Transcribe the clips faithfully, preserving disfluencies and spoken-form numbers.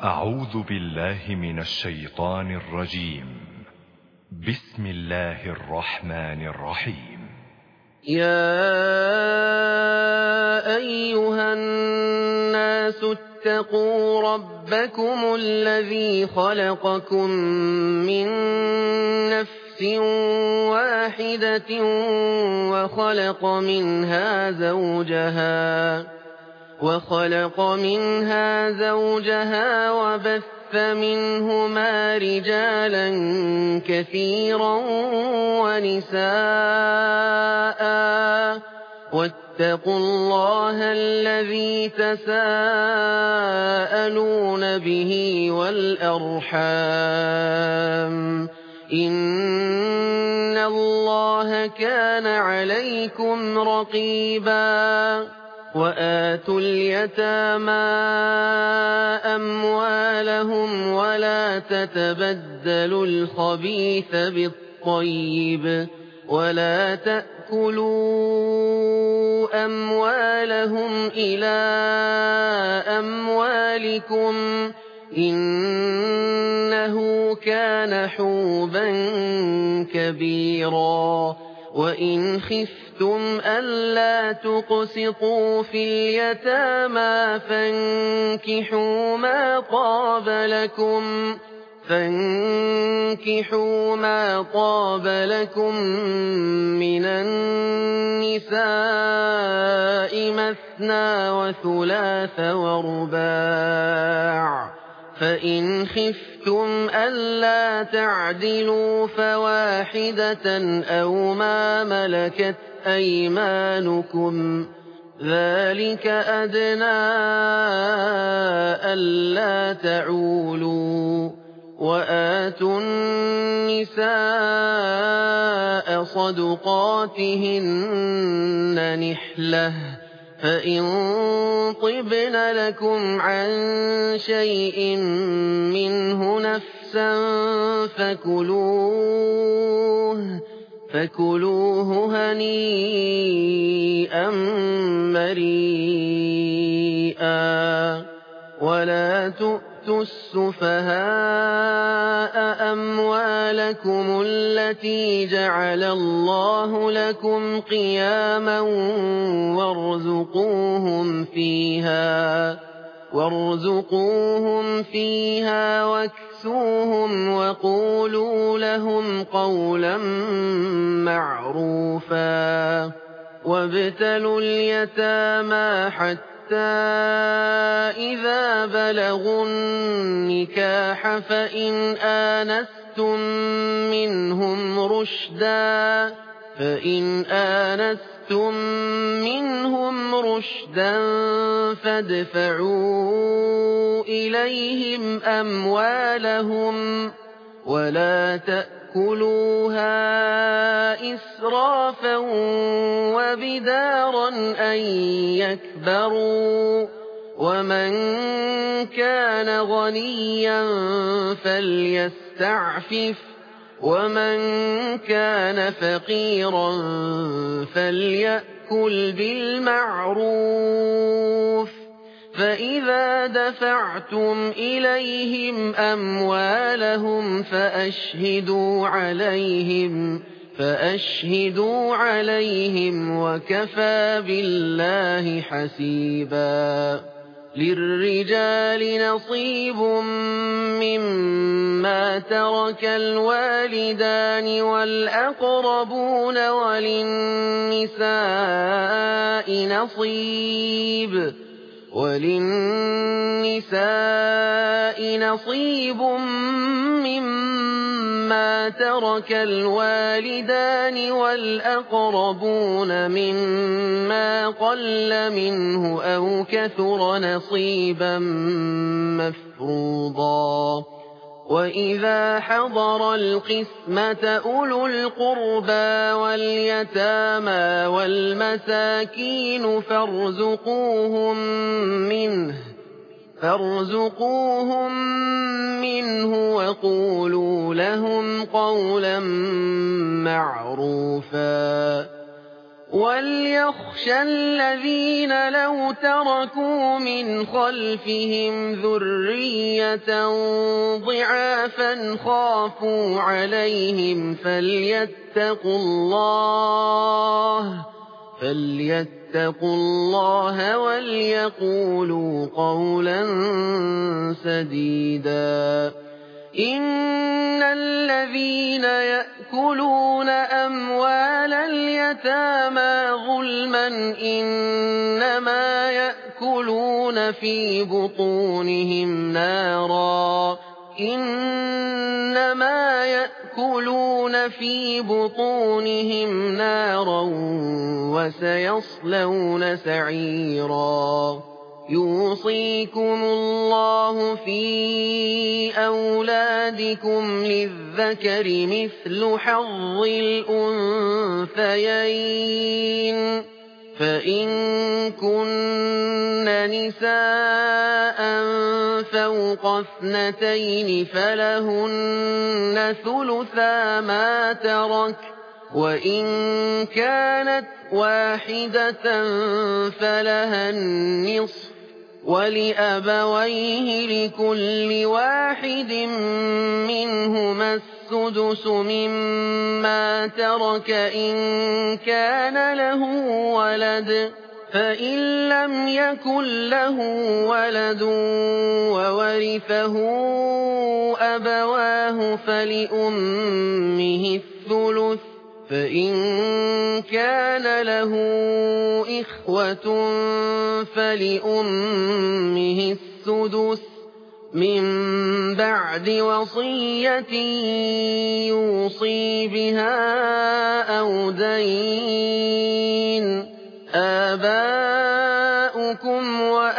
أعوذ بالله من الشيطان الرجيم. بسم الله الرحمن الرحيم. يا أيها الناس اتقوا ربكم الذي خلقكم من نفس واحدة وخلق منها زوجها وخلق منها زوجها وبث منهما رجالا كثيرا ونساء واتقوا الله الذي تساءلون به والأرحام إن الله كان عليكم رقيبا. وآتوا اليتامى أموالهم ولا تتبدلوا الخبيث بالطيب ولا تأكلوا أموالهم إلى أموالكم إنه كان حوبا كبيرا. وإن خفتم ألا تقسطوا في اليتامى فانكحوا ما طاب لكم فانكحوا ما طاب لكم من النساء مثنى وثلاث ورباع فإن خفتم ألا تعدلوا فواحدة أو ما ملكت أيمانكم ذلك أدنى ألا تعولوا. وآتوا النساء صدقاتهن نحلة فإن طبن لكم عن شيء منه نفسا فكلوه فكلوه هنيئا مريئا. ولا تؤتوا السفهاء أموالكم التي جعل الله لكم قياما وارزقوهم فيها وارزقوهم فيها واكسوهم وقولوا لهم قولا معروفا. وابتلوا اليتامى حتى إذا بلغوا النكاح فإن آنستم منهم رشدا فإن آنستم منهم رشدا فادفعوا إليهم أموالهم ولا تأكلوها إسرافا وبدارا أن يكبروا. ومن كان غنيا فليستعفف ومن كان فقيرا فليأكل بالمعروف. فإذا دفعتم إليهم أموالهم فأشهدوا عليهم فأشهدوا عليهم وكفى بالله حسيبا. للرجال نصيب مما ترك الوالدان والأقربون وللنساء نصيب وللنساء نصيب مما ترك الوالدان والأقربون مما قل منه أو كثر نصيبا مفروضا. وإذا حضر القسمة أولو القربى واليتامى والمساكين فارزقوهم منه فارزقوهم منه وقولوا لهم قولا معروفا. وَلْيَخْشَ الَّذِينَ لَوْ تَرَكُوا مِنْ خَلْفِهِمْ ذُرِّيَّةً ضِعَافًا خَافُوا عَلَيْهِمْ فَلْيَتَّقُوا اللَّهَ فَلْيَتَّقُوا اللَّهَ وَلْيَقُولُوا قَوْلًا سَدِيدًا. إِنَّ الَّذِينَ يَأْكُلُونَ أَمْوَالَ الْيَتَامَىٰ ظُلْمًا إِنَّمَا يَأْكُلُونَ فِي بُطُونِهِمْ نَارًا إِنَّمَا يَأْكُلُونَ فِي بُطُونِهِمْ نَارًا وَسَيَصْلَوْنَ سَعِيرًا. يُوصِيكُمُ اللَّهُ فِي أَوْلَادِكُمْ لِلذَّكَرِ مِثْلُ حَظِّ الْأُنثَيَيْنِ ۚ فَإِن كُنَّ نِسَاءً فَوْقَ اثْنَتَيْنِ فَلَهُنَّ ثُلُثَا مَا تَرَكَ ۖ وَإِن كَانَتْ وَاحِدَةً فَلَهَا النِّصْفُ ۚ وَلِأَبَوَيْهِ لِكُلِّ وَاحِدٍ مِّنْهُمَا السُّدُسُ مِمَّا تَرَكَ إِن كَانَ لَهُ وَلَدٌ، فَإِن لَّمْ يَكُن لَّهُ وَلَدٌ وَوَرِثَهُ أَبَوَاهُ فَلِأُمِّهِ الثُّلُثُ، فَإِن كَانَ لَهُ إِخْوَةٌ فَلِأُمِّهِ السُّدُسُ مِن بَعْدِ وَصِيَّةٍ يُوصِي بِهَا أَوْ دَيْنٍ. آبَاؤُكُمْ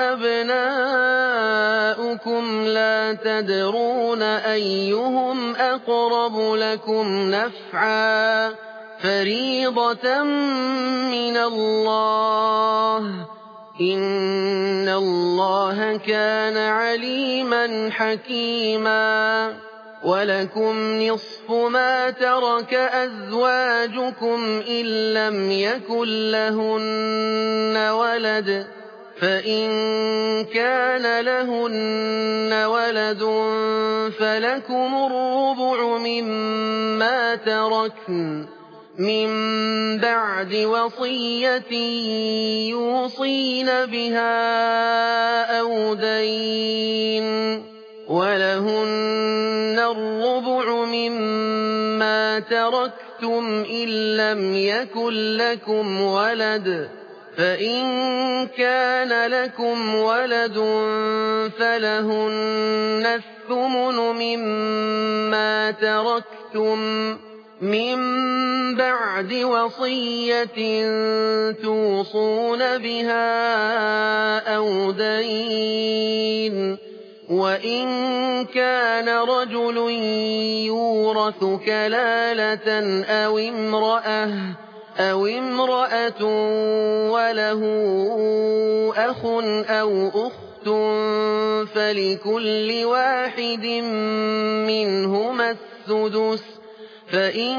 وَأَبْنَاؤُكُمْ لَا تَدْرُونَ أَيُّهُمْ أَقْرَبُ لَكُمْ نَفْعًا ۚ فَرِيضَةً مِّنَ اللَّهِ ۗ إِنَّ اللَّهَ كَانَ عَلِيمًا حَكِيمًا. وَلَكُمْ نِصْفُ مَا تَرَكَ أَزْوَاجُكُمْ إِن لَّمْ يَكُن لَّهُنَّ وَلَدٌ، فَإِن كَانَ لَهُنَّ وَلَدٌ فَلَكُمُ الرُّبُعُ مِمَّا تَرَكْنَ مِن بَعْدِ وَصِيَّةٍ يُوصِينَ بِهَا أَوْ دَيْنٍ ۗ وَلَهُنَّ الرُّبُعُ مِمَّا تَرَكْتُمْ إِن لَّمْ يَكُن لَّكُمْ وَلَدٌ، فَإِن كَانَ لَكُمْ وَلَدٌ فَلَهُنَّ الثُّمُنُ مِمَّا تَرَكْتُم مِّن بَعْدِ وَصِيَّةٍ تُوصُونَ بِهَا أَوْ دَيْنٍ ۗ وَإِن كَانَ رَجُلٌ يُورَثُ كَلَالَةً أَوِ امْرَأَةٌ أَوِ امْرَأَةٌ وَلَهُ أَخٌ أَوْ أُخْتٌ فَلِكُلِّ وَاحِدٍ مِّنْهُمَا السُّدُسُ ۚ فَإِن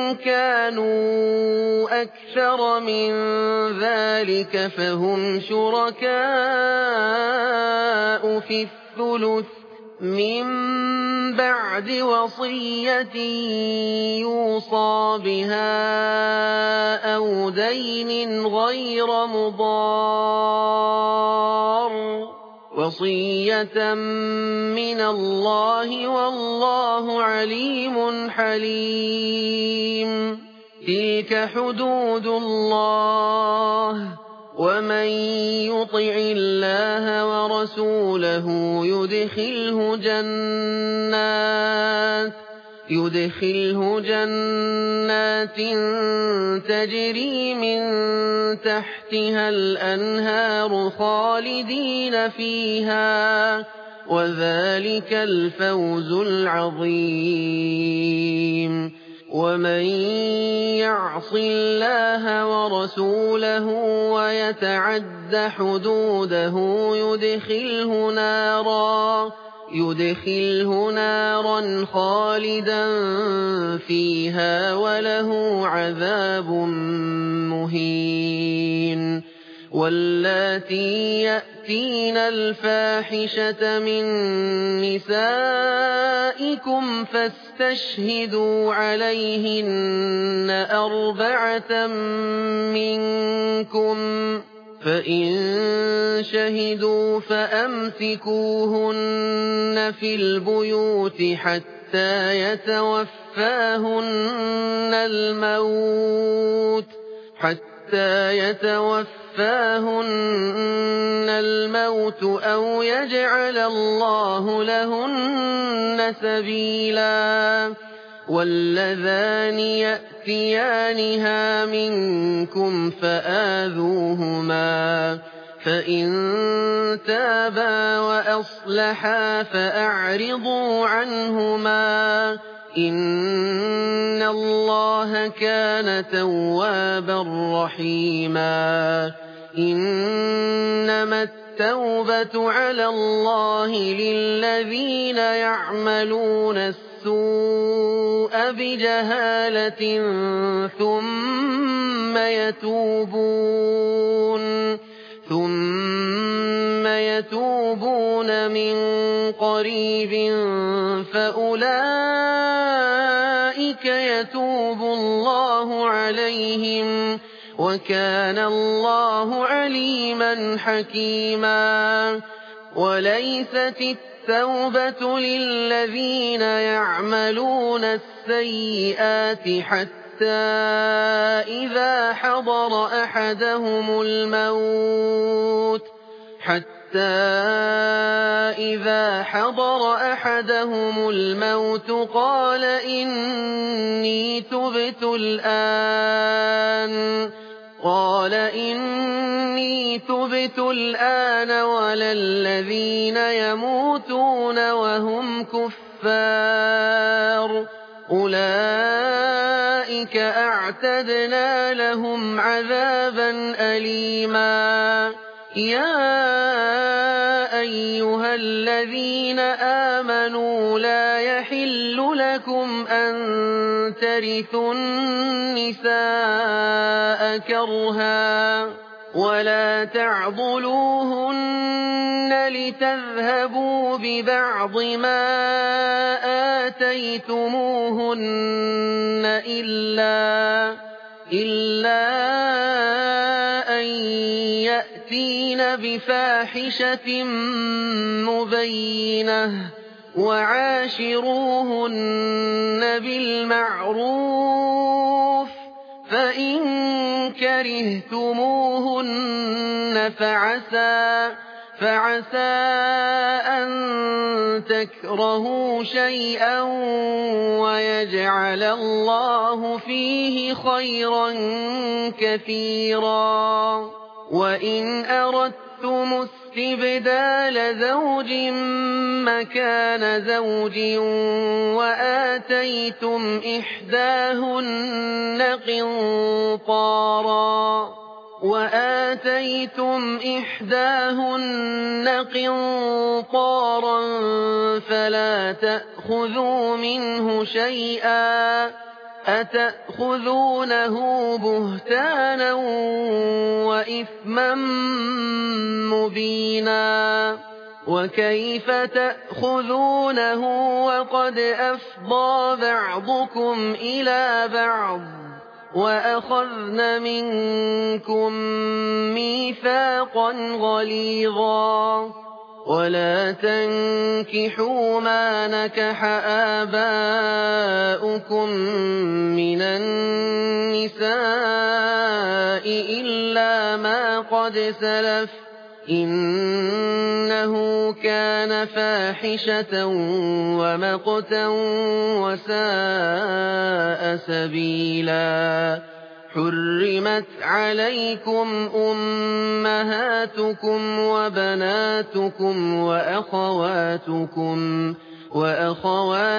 كَانُوا أَكْثَرَ مِن ذَٰلِكَ فَهُمْ شُرَكَاءُ فِي الثُّلُثِ مِن بَعْدِ وَصِيَّةٍ يُوصَىٰ بِهَا أَوْ دَيْنٍ غَيْرَ مُضَارٍّ ۚ وَصِيَّةً مِّنَ اللَّهِ ۗ وَاللَّهُ عَلِيمٌ حَلِيمٌ. تِلْكَ حُدُودُ اللَّهِ ۚ وَمَن يُطِعِ اللَّهَ وَرَسُولَهُ يُدْخِلْهُ جَنَّاتٍ يُدْخِلْهُ جَنَّاتٍ تَجْرِي مِن تَحْتِهَا الْأَنْهَارُ خَالِدِينَ فِيهَا ۚ وَذَٰلِكَ الْفَوْزُ الْعَظِيمُ. وَمَن يَعْصِ اللَّهَ وَرَسُولَهُ وَيَتَعَدَّ حُدُودَهُ يُدْخِلْهُ نَارًا يدخله نارا خالدا فيها وله عذاب مهين واللاتي يأتين الفاحشة من نسائكم فاستشهدوا عليهن أربعة منكم فإن شهدوا فأمسكوهن في البيوت حتى يتوفاهن الموت حتى يتوفاهن الموت أو يجعل الله لهن سبيلا واللذان يأتيانها منكم فآذوهما فإن تابا وأصلحا فأعرضوا عنهما إن الله كان توابا رحيما إنما التوبة على الله للذين يعملون السوء بجهالة ثم يتوبون ثم يتوبون من قريب فأولئك يتوب الله عليهم وكان الله عليما حكيما وليست التوبة للذين يعملون السيئات حتى إذا حضر أحدهم الموت حتى إذا حضر أحدهم الموت قال إني تبت الآن قال إني تبت الآن ولا الذين يموتون وهم كفار أولئك أعتدنا لهم عذابا أليما يا أيها الذين آمنوا لا يحل لكم أن ترثوا النساء كرها ولا تعضلوهن لتذهبوا ببعض ما آتيتموهن إلا إلا أن يأتين بفاحشة مبينة وعاشروهن بالمعروف فإن كرهتموهن فعسى فعسى أن تكرهوا شيئا ويجعل الله فيه خيرا كثيرا وإن أردتم استبدال زوج مكان زوج وآتيتم إحداهن قنطارا وآتيتم إحداهن قنطارا فلا تأخذوا منه شيئا أتأخذونه بهتانا وإثما مبينا وكيف تأخذونه وقد أفضى بعضكم إلى بعض وأخذن منكم ميثاقا غليظا ولا تنكحوا ما نكح آباؤكم من النساء إلا ما قد سلف إنه كان فاحشة ومقتا وساء سبيلا حرمت عليكم أمهاتكم وبناتكم وأخواتكم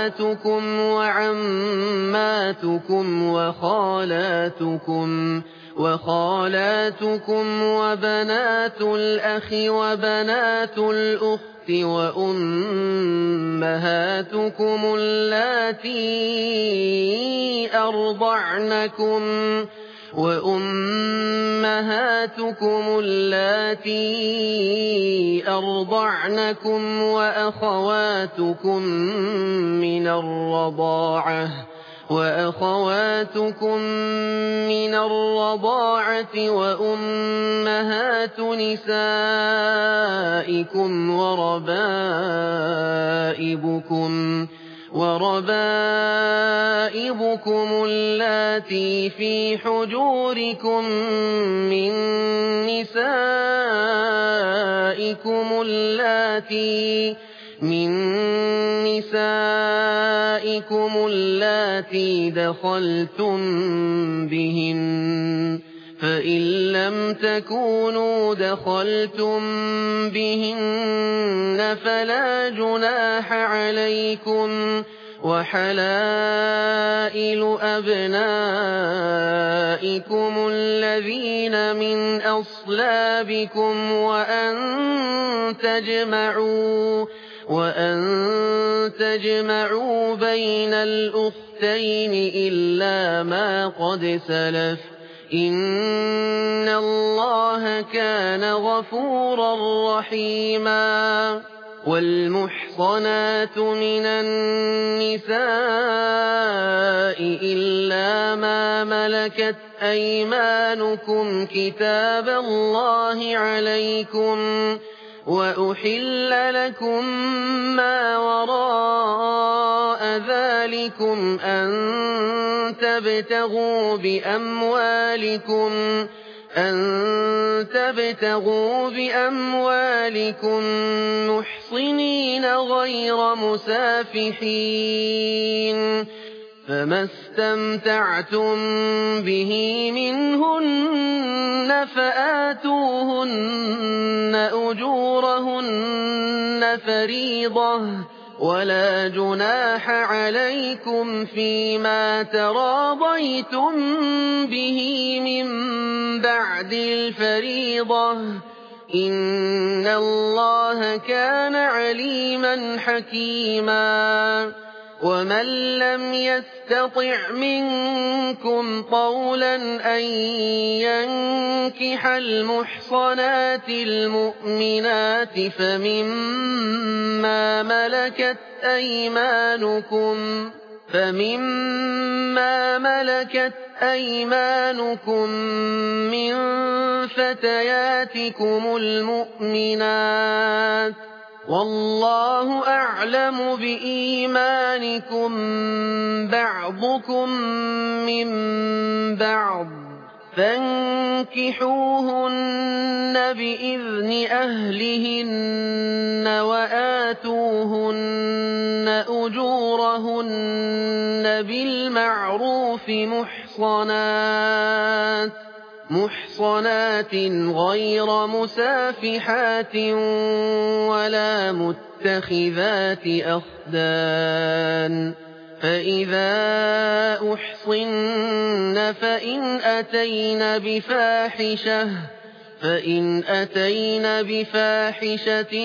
وأخواتكم وعماتكم وخالاتكم وخالاتكم وبنات الأخ وبنات الأخت وأمهاتكم اللاتي أرضعنكم وأمهاتكم اللاتي أرضعنكم وأخواتكم من الرضاعة وأخواتكم من الرضاعة وأمهات نسائكم وربائبكم وربائبكم اللاتي في حجوركم من نسائكم اللاتي من نسائكم اللاتي دخلتم بهن فإن لم تكونوا دخلتم بهن فلا جناح عليكم وحلائل أبنائكم الذين من أصلابكم وأن تجمعوا وأن تجمعوا بين الأختين إلا ما قد سلف إن الله كان غفورا رحيما والمحصنات من النساء إلا ما ملكت أيمانكم كتاب الله عليكم وأحل لكم ما وراء ذلكم أن تبتغوا بأموالكم أن تبتغوا بأموالكم محصنين غير مسافحين فما استمتعتم به منهن فآتوهن أجورهن فريضة ولا جناح عليكم فيما تراضيتم به من بعد الفريضة إن الله كان عليما حكيما ومن لم يستطع منكم طولا أن ينكح المحصنات المؤمنات فمما ملكت أيمانكم فمما ملكت أيمانكم من فتياتكم المؤمنات والله أعلم بإيمانكم بعضكم من بعض فانكحوهن بإذن أهلهن وآتوهن أجورهن بالمعروف محصنات محصنات غير مسافحات ولا متخذات أخدان فإذا أحصن فإن أتين بفاحشة فإن أتين بفاحشة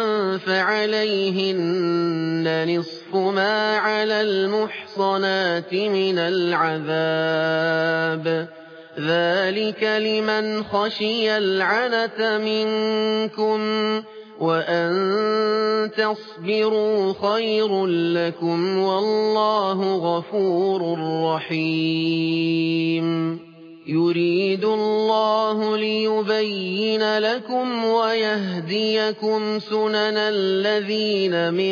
فعليهن نصف ما على المحصنات من العذاب ذلك لمن خشي العنة منكم وأن تصبروا خير لكم والله غفور رحيم يريد الله ليبين لكم ويهديكم سنن الذين من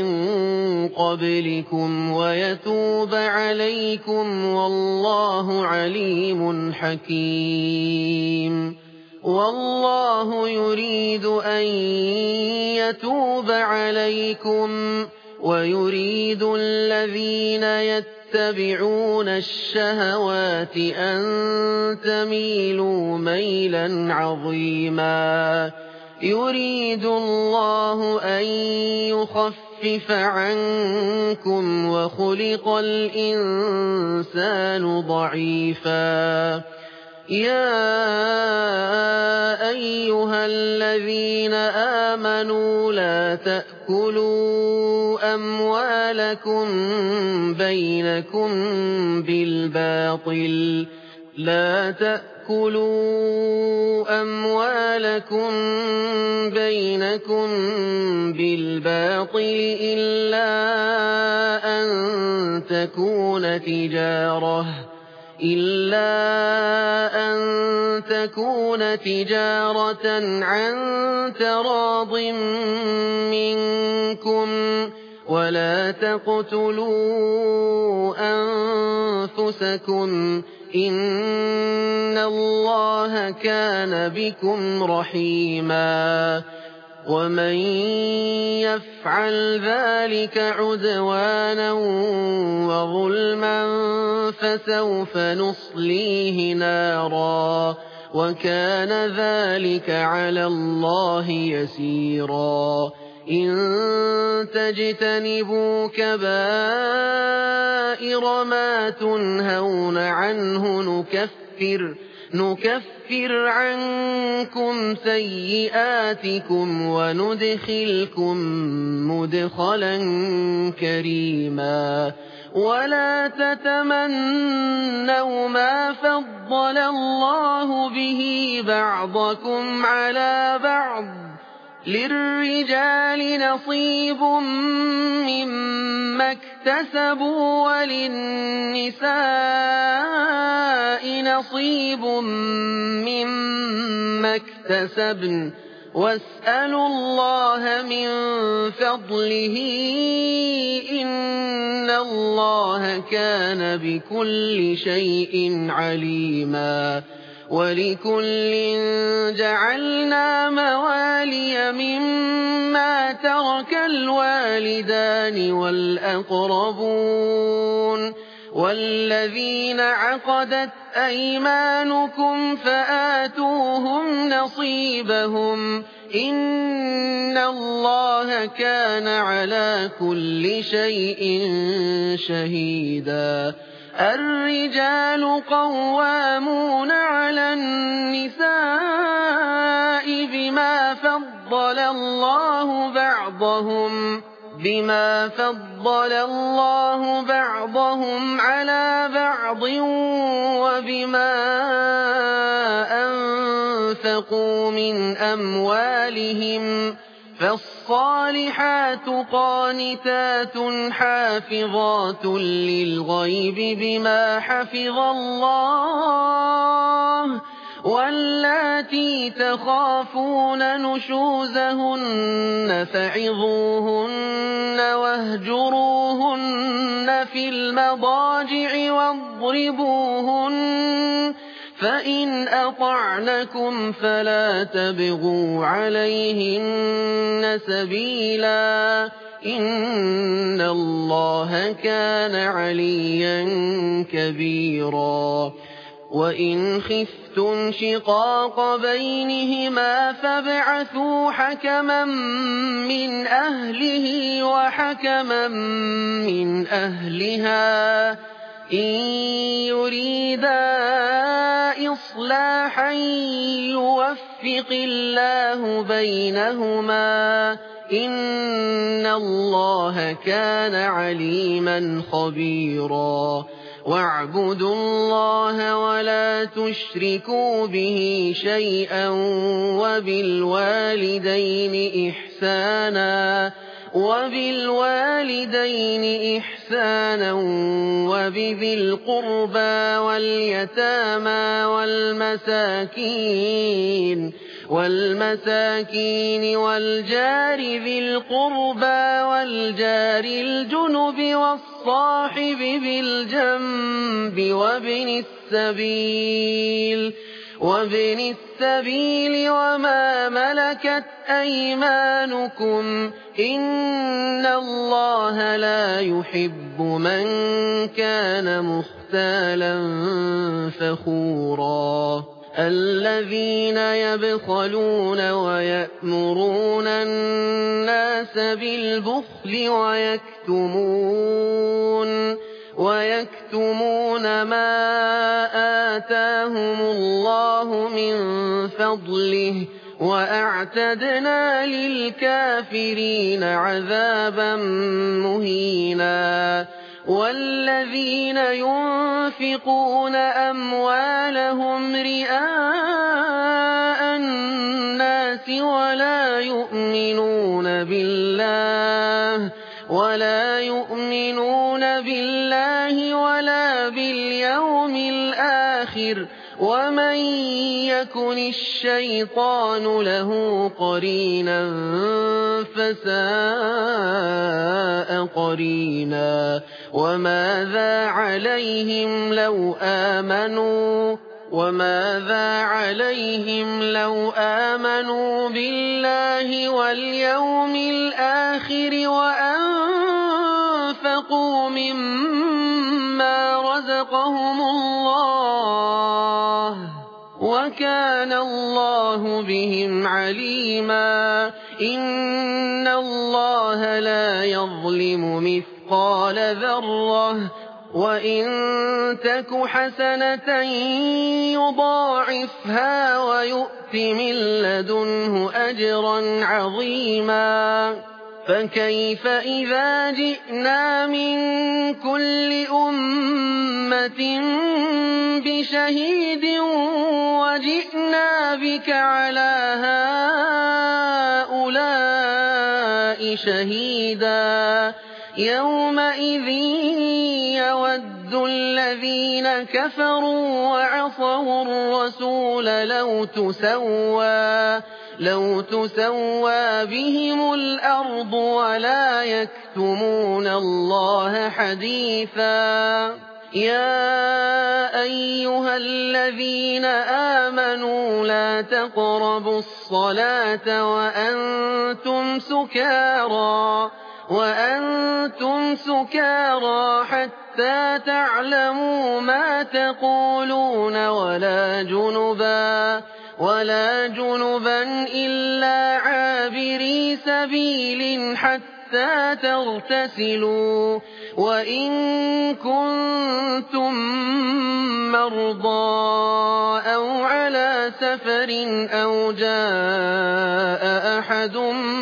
قبلكم ويتوب عليكم والله عليم حكيم والله يريد أن يتوب عليكم ويريد الذين يتبعون الشهوات أن تميلوا ميلا عظيما يريد الله أن يخفف عنكم وخلق الإنسان ضعيفا يَا أَيُّهَا الَّذِينَ آمَنُوا لَا تَأْكُلُوا أَمْوَالَكُم بَيْنَكُم بِالْبَاطِلِ لا تأكلوا أموالكم بينكم بالباطل إلا أن تكون تجارة إلا أن تكون تجارة عن تراض منكم ولا تقتلوا أنفسكم إن الله كان بكم رحيما ومن يفعل ذلك عدوانا وظلما فسوف نصليه نارا وكان ذلك على الله يسيرا إن تجتنبوا كبائر ما تنهون عنه نكفر نكفر عنكم سيئاتكم وندخلكم مدخلا كريما ولا تتمنوا ما فضل الله به بعضكم على بعض للرجال نصيب مما اكتسبوا وللنساء نصيب مما اكتسبن واسألوا الله من فضله إن الله كان بكل شيء عليما ولكل جعلنا موالي مما ترك الوالدان والأقربون والذين عقدت أيمانكم فآتوهم نصيبهم إن الله كان على كل شيء شهيدا الرجال قوامون على النساء بما فضل الله بعضهم بما فضل الله بعضهم على بعض وبما أنفقوا من أموالهم فالصالحات قانتات حافظات للغيب بما حفظ الله واللاتي تخافون نشوزهن فعظوهن واهجروهن في المضاجع واضربوهن فإن أطعنكم فلا تبغوا عليهن سبيلا إن الله كان عليا كبيرا وإن خفتم شقاق بينهما فابعثوا حكما من أهله وحكما من أهلها إن يريدا إصلاحا يوفق الله بينهما إن الله كان عليما خبيرا واعبدوا الله ولا تشركوا به شيئا وبالوالدين إحسانا وبالوالدين إحسانا وبذي القربى واليتامى والمساكين والمساكين والجار ذي القربى والجار الجنب والصاحب بالجنب وابن السبيل وابن السبيل وما ملكت أيمانكم إن الله لا يحب من كان مختالا فخورا الذين يبخلون ويأمرون الناس بالبخل ويكتمون ويكتمون ما آتاهم الله من فضله وأعتدنا للكافرين عذابا مهينا والذين ينفقون أموالهم رئاء الناس ولا يؤمنون بالله ولا يؤمنون بالله ولا باليوم الآخر ومن يكن الشيطان له قرينا فساء قرينا وماذا عليهم لو آمنوا وماذا عليهم لو آمنوا بالله واليوم الآخر وأنفقوا مما رزقهم الله وكان الله بهم عليما إن الله لا يظلم مثقال ذرة وإن تك حسنة يضاعفها ويؤت من لدنه أجرا عظيما فكيف إذا جئنا من كل أمة بشهيد وجئنا بك على هؤلاء شهيدا يومئذ يود الذين كفروا وعصوا الرسول لو تسوى لو تسوى بهم الأرض ولا يكتمون الله حديثا يا أيها الذين آمنوا لا تقربوا الصلاة وأنتم سكارى وأنتم سكارى حتى تعلموا ما تقولون ولا جنبا ولا جنبا إلا عابري سبيل حتى تغتسلوا وإن كنتم مرضى أو على سفر أو جاء أحد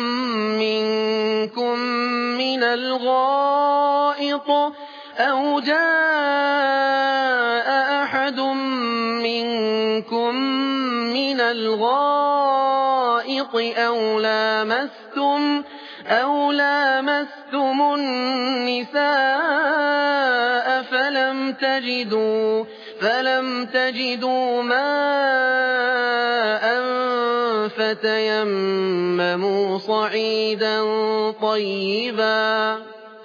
منكم من الغائط أو جاء أحد منكم من الغائط أو لامستم أو لامستم النساء فلم تجدوا فلم تجدوا ماء فتيمموا صعيدا طيبا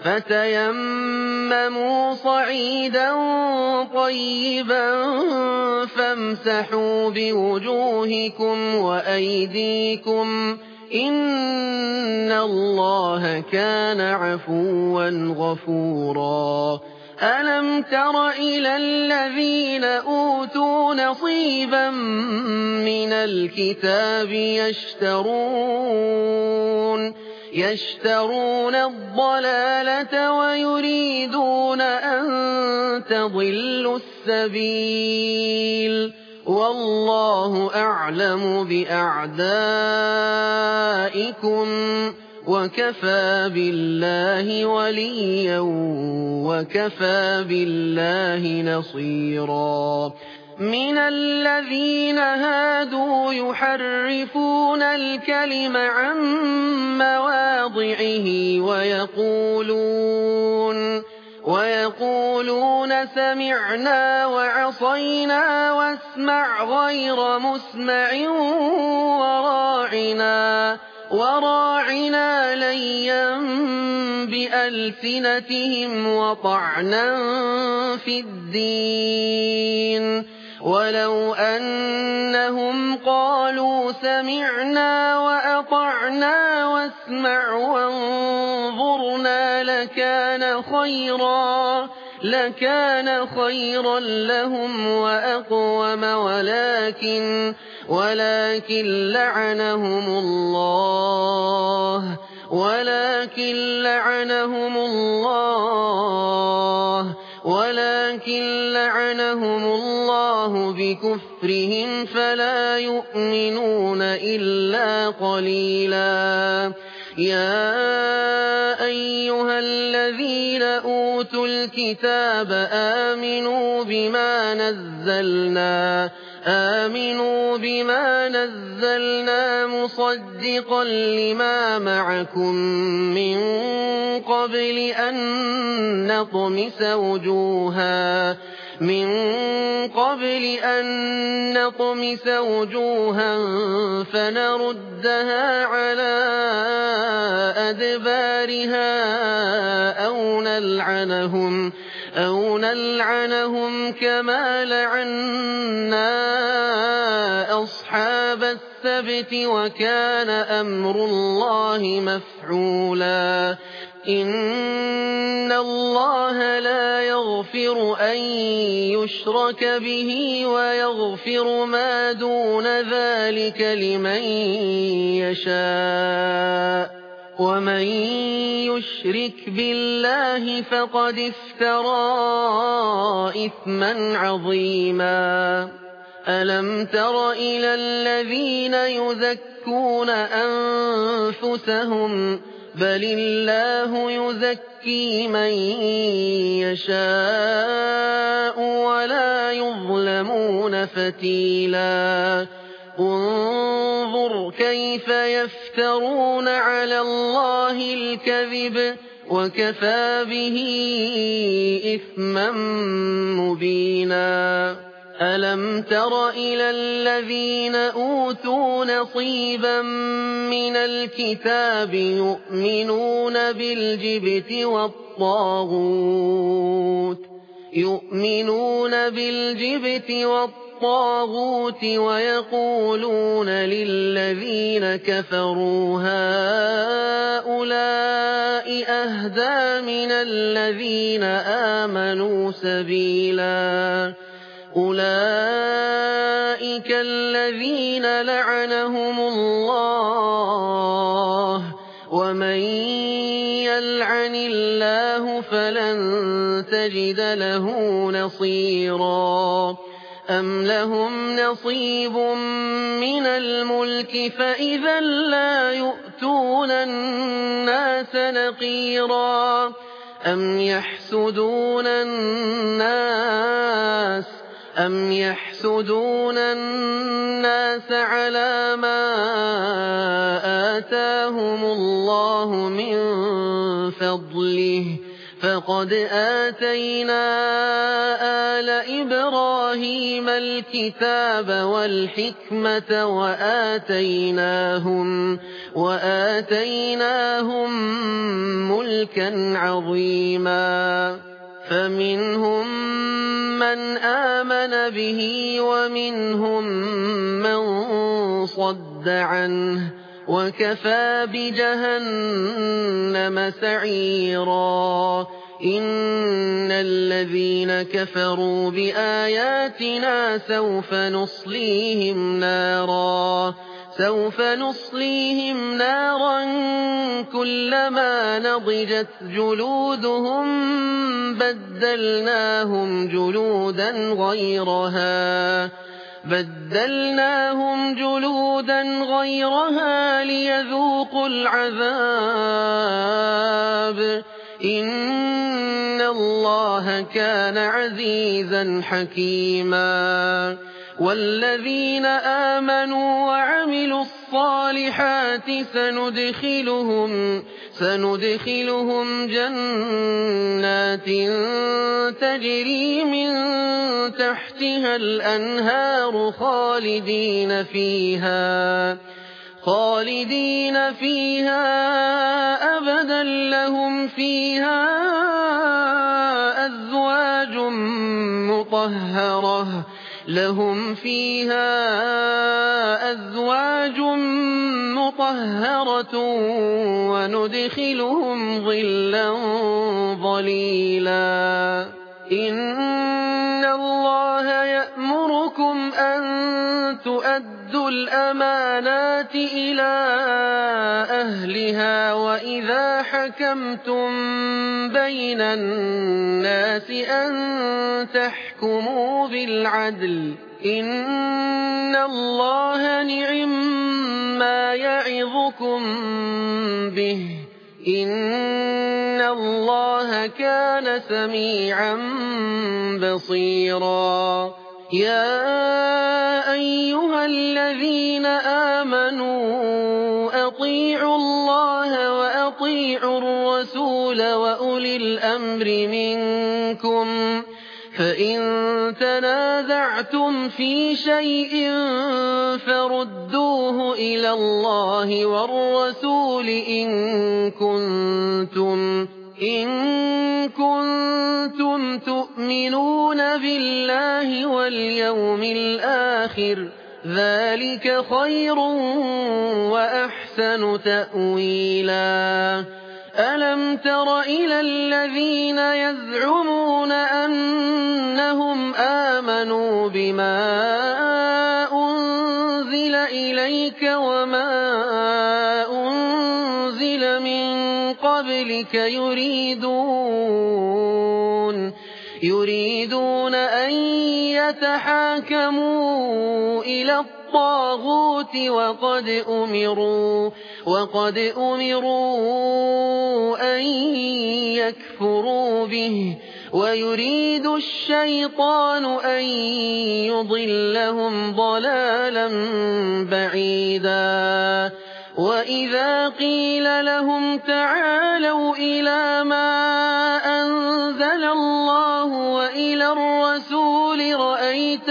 فتيمموا صعيدا طيبا فامسحوا بوجوهكم وأيديكم إن الله كان عفوا غفورا ألم تر إلى الذين أوتوا نصيبا من الكتاب يشترون يشترون الضلالة ويريدون أن تضلوا السبيل والله أعلم بأعدائكم وكفى بالله وليا وكفى بالله نصيرا من الذين هادوا يحرفون الكلم عن مواضعه ويقولون ويقولون سمعنا وعصينا واسمع غير مسمع وراعنا وراعنا ليا بألسنتهم وطعنا في الدين ولو أنهم قالوا سمعنا وأطعنا واسمع وانظرنا لكان خيرا لكان خيرا لهم وأقوم ولكن ولكن لعنهم الله ولكن لعنهم الله ولكن لعنهم الله بكفرهم فلا يؤمنون إلا قليلا يا أيها الذين أوتوا الكتاب آمنوا بما نزلنا آمنوا بما نزلنا مصدقا لما معكم من قبل أن نطمس وجوها من قبل أن نطمس وجوها فنردها على أدبارها أو نلعنهم أو نلعنهم كما لعنا أصحاب السبت وكان أمر الله مفعولا إن الله لا يغفر أن يشرك به ويغفر ما دون ذلك لمن يشاء ومن يشرك بالله فقد افترى إثما عظيما ألم تر إلى الذين يزكون أنفسهم بل الله يزكي من يشاء ولا يظلمون فتيلا انظر كيف يفترون على الله الكذب وكفى به إثما مبينا ألم تر إلى الذين أوتوا نصيبا من الكتاب يؤمنون بالجبت والطاغوت يؤمنون بالجبت والطاغوت ويقولون للذين كفروا هؤلاء أهدى من الذين آمنوا سبيلا أولئك الذين لعنهم الله ومن يلعن الله فلن تجد له نصيرا أم لهم نصيب من الملك فإذا لا يؤتون الناس نقيرا أم يحسدون الناس أم يحسدون الناس على ما آتاهم الله من فضله فقد آتينا آل إبراهيم الكتاب والحكمة وآتيناهم وآتيناهم ملكا عظيما فمنهم من آمن به ومنهم من صد عنه وكفى بجهنم سعيرا إن الذين كفروا بآياتنا سوف نصليهم نارا سوف نصليهم نارا كلما نضجت جلودهم بدلناهم جلودا غيرها بدلناهم جلودا غيرها ليذوقوا العذاب إن الله كان عزيزا حكيما والذين آمنوا وعملوا الصالحات سندخلهم سندخلهم جنات تجري من تحتها الأنهار خالدين فيها خالدين فيها أبدا لهم فيها أزواج مطهرة لهم فيها أزواج مطهرة وندخلهم ظلا ظليلا إن الله يأمركم أن تؤدوا الْأَمَانَاتِ إِلَىٰ أَهْلِهَا وَإِذَا حَكَمْتُم بَيْنَ النَّاسِ أَن تَحْكُمُوا بِالْعَدْلِ ۚ إِنَّ اللَّهَ نِعِمَّا يَعِظُكُم بِهِ ۗ إِنَّ اللَّهَ كَانَ سَمِيعًا بَصِيرًا. يَا أَيُّهَا الَّذِينَ آمَنُوا أَطِيعُوا اللَّهَ وَأَطِيعُوا الرَّسُولَ وَأُولِي الْأَمْرِ مِنكُمْ ۖ فَإِن تَنَازَعْتُمْ فِي شَيْءٍ فَرُدُّوهُ إِلَى اللَّهِ وَالرَّسُولِ إِن كُنتُمْ إِن كُنتُمْ تُؤْمِنُونَ بِاللَّهِ وَالْيَوْمِ الْآخِرِ ۚ ذَٰلِكَ خَيْرٌ وَأَحْسَنُ تَأْوِيلًا. أَلَمْ تَرَ إِلَى الَّذِينَ يَزْعُمُونَ أَنَّهُمْ آمَنُوا بِمَا أُنزِلَ إِلَيْكَ وَمَا أُنزِلَ مِن قَبْلِكَ يُرِيدُونَ يُرِيدُونَ أَن يَتَحَاكَمُوا إِلَى الطَّاغُوتِ وَقَدْ أُمِرُوا وَقَدْ أُمِرُوا أَن يَكْفُرُوا بِهِ ۚ وَيُرِيدُ الشَّيْطَانُ أَن يُضِلَّهُمْ ضَلَالًا بَعِيدًا. وَإِذَا قِيلَ لَهُمْ تَعَالَوْا إِلَىٰ مَا أَنزَلَ اللَّهُ وَإِلَى الرَّسُولِ رَأَيْتَ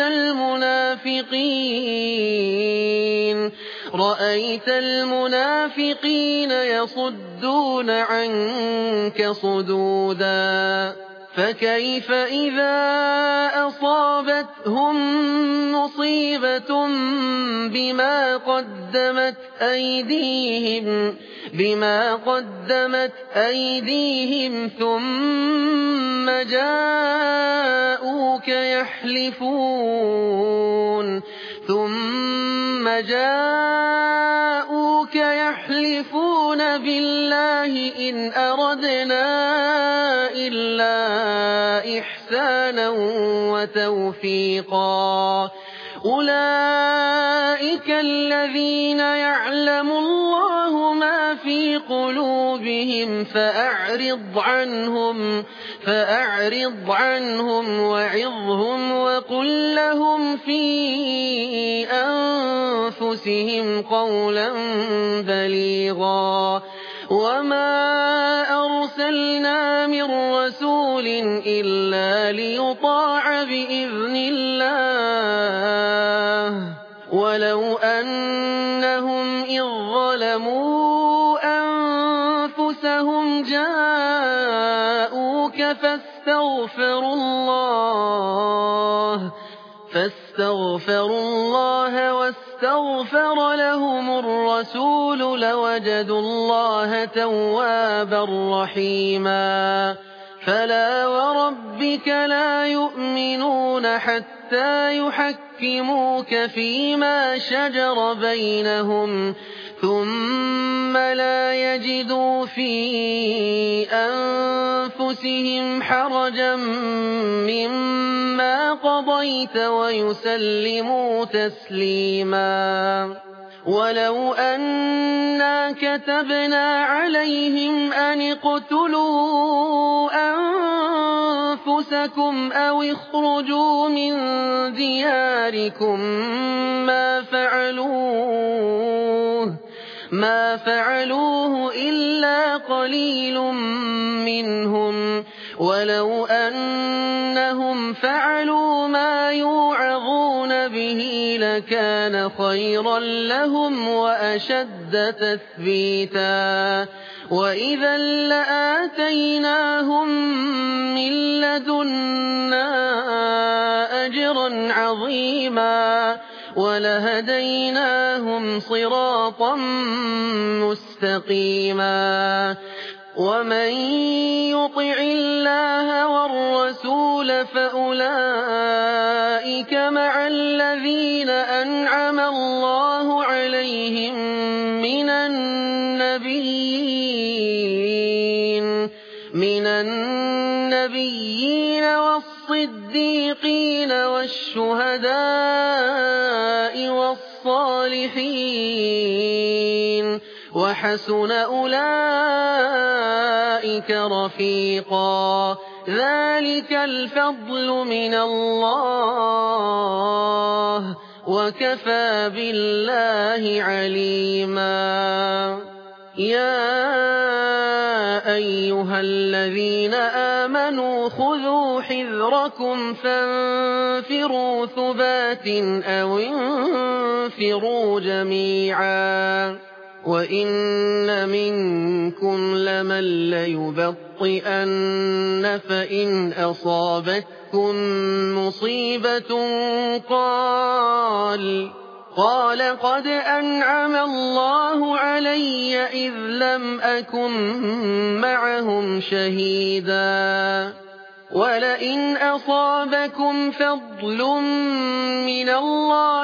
الْمُنَافِقِينَ رَأَيْتَ الْمُنَافِقِينَ يَصُدُّونَ عَنكَ صُدُودًا. فَكَيْفَ إِذَا أَصَابَتْهُم مُّصِيبَةٌ بِمَا قَدَّمَتْ أَيْدِيهِمْ بِمَا قَدَّمَتْ أَيْدِيهِمْ ثُمَّ جَاءُوكَ يَحْلِفُونَ ثُمَّ جَاءُوكَ يَحْلِفُونَ بِاللَّهِ إِنْ أَرَدْنَا إِلَّا إِحْسَانًا وَتَوْفِيقًا. أُولَٰئِكَ الَّذِينَ يَعْلَمُ اللَّهُ مَا فِي قُلُوبِهِمْ فَأَعْرِضْ عَنْهُمْ فَأَعْرِضْ عَنْهُمْ وَعِظْهُمْ وَقُل لَّهُمْ فِي أَنفُسِهِمْ قَوْلًا بَلِيغًا. وَمَا أَرْسَلْنَا مِن رَّسُولٍ إِلَّا لِيُطَاعَ بِإِذْنِ اللَّهِ ۚ وَلَوْ أَنَّهُمْ إِذ ظَّلَمُوا أَنفُسَهُمْ جَاءُوكَ فَاسْتَغْفَرُوا اللَّهَ فاستغفروا الله واستغفر لهم الرسول لوجدوا الله توابا رحيما. فلا وربك لا يؤمنون حتى يحكموك فيما شجر بينهم ثم لا يجدوا في أنفسهم حرجا مما قضيت ويسلموا تسليما. ولو أنا كتبنا عليهم أن اقتلوا أنفسكم أو اخرجوا من دياركم ما فعلوه ما فعلوه إلا قليل منهم ولو أنهم فعلوا ما يوعظون به لكان خيرا لهم وأشد تثبيتا. وإذا لآتيناهم من لدنا أجرا عظيما ولهديناهم صراطا مستقيما. ومن يطع الله والرسول فأولئك مع الذين أنعم الله عليهم من النبيين من النبيين والصديقين والشهداء والصالحين وحسن أولئك رفيقا ذلك الفضل من الله وكفى بالله عليما يا أيها الذين آمنوا خذوا حذركم فانفروا ثبات أو انفروا جميعا وإن منكم لمن ليبطئن فإن أصابتكم مصيبة قال قال قد أنعم الله علي إذ لم أكن معهم شهيدا ولئن أصابكم فضل من الله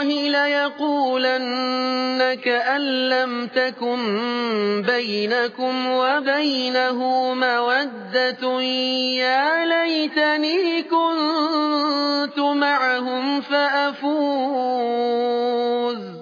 ليقولن كأن لم تكن بينكم وبينه مودة يا ليتني كنت معهم فأفوز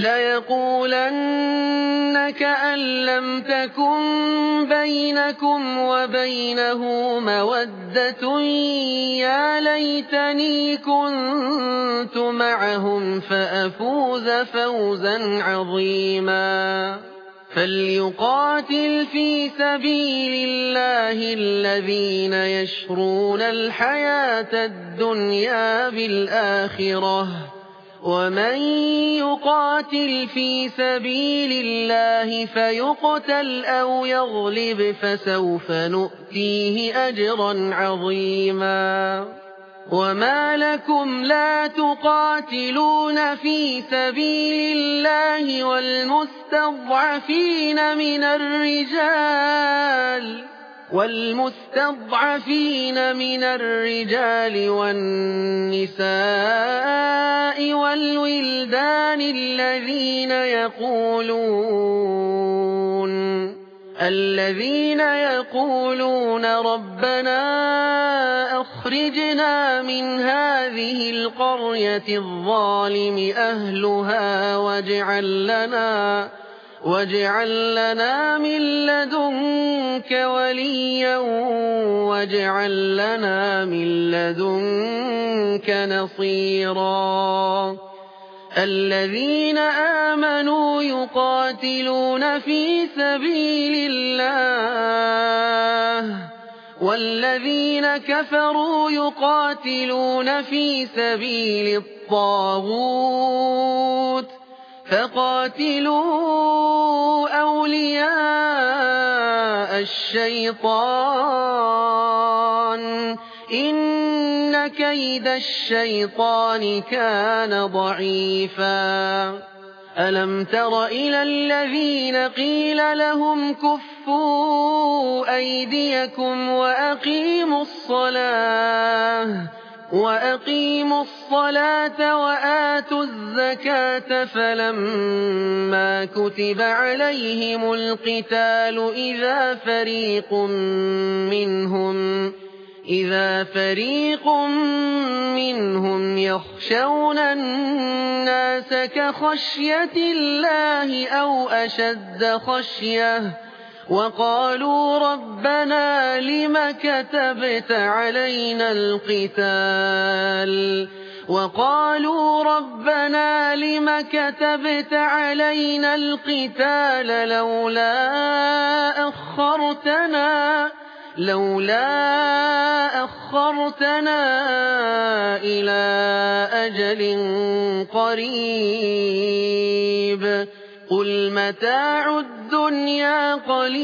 ليقولن كأن لم تكن بينكم وبينه مودة يا ليتني كنت معهم فأفوز فوزا عظيما فليقاتل في سبيل الله الذين يشرون الحياة الدنيا بالآخرة ومن يقاتل في سبيل الله فيقتل أو يغلب فسوف نؤتيه أجرا عظيما وما لكم لا تقاتلون في سبيل الله والمستضعفين من الرجال والمستضعفين من الرجال والنساء والولدان الذين يقولون الذين يقولون ربنا أخرجنا من هذه القرية الظالم أهلها واجعل لنا واجعل لنا من لدنك وليا واجعل لنا من لدنك نصيرا الذين آمنوا يقاتلون في سبيل الله والذين كفروا يقاتلون في سبيل الطاغوت فقاتلوا أولياء الشيطان إن كيد الشيطان كان ضعيفا ألم تر إلى الذين قيل لهم كفوا أيديكم وأقيموا الصلاة وأقيموا الصلاة وآتوا الزكاة فلما كتب عليهم القتال إذا فريق منهم إذا فريق منهم يخشون الناس كخشية الله أو أشد خشية وقالوا ربنا لم كتبت علينا القتال وقالوا ربنا لم كتبت علينا القتال لولا أخرتنا لولا أخرتنا إلى أجل قريب قل متاع الدنيا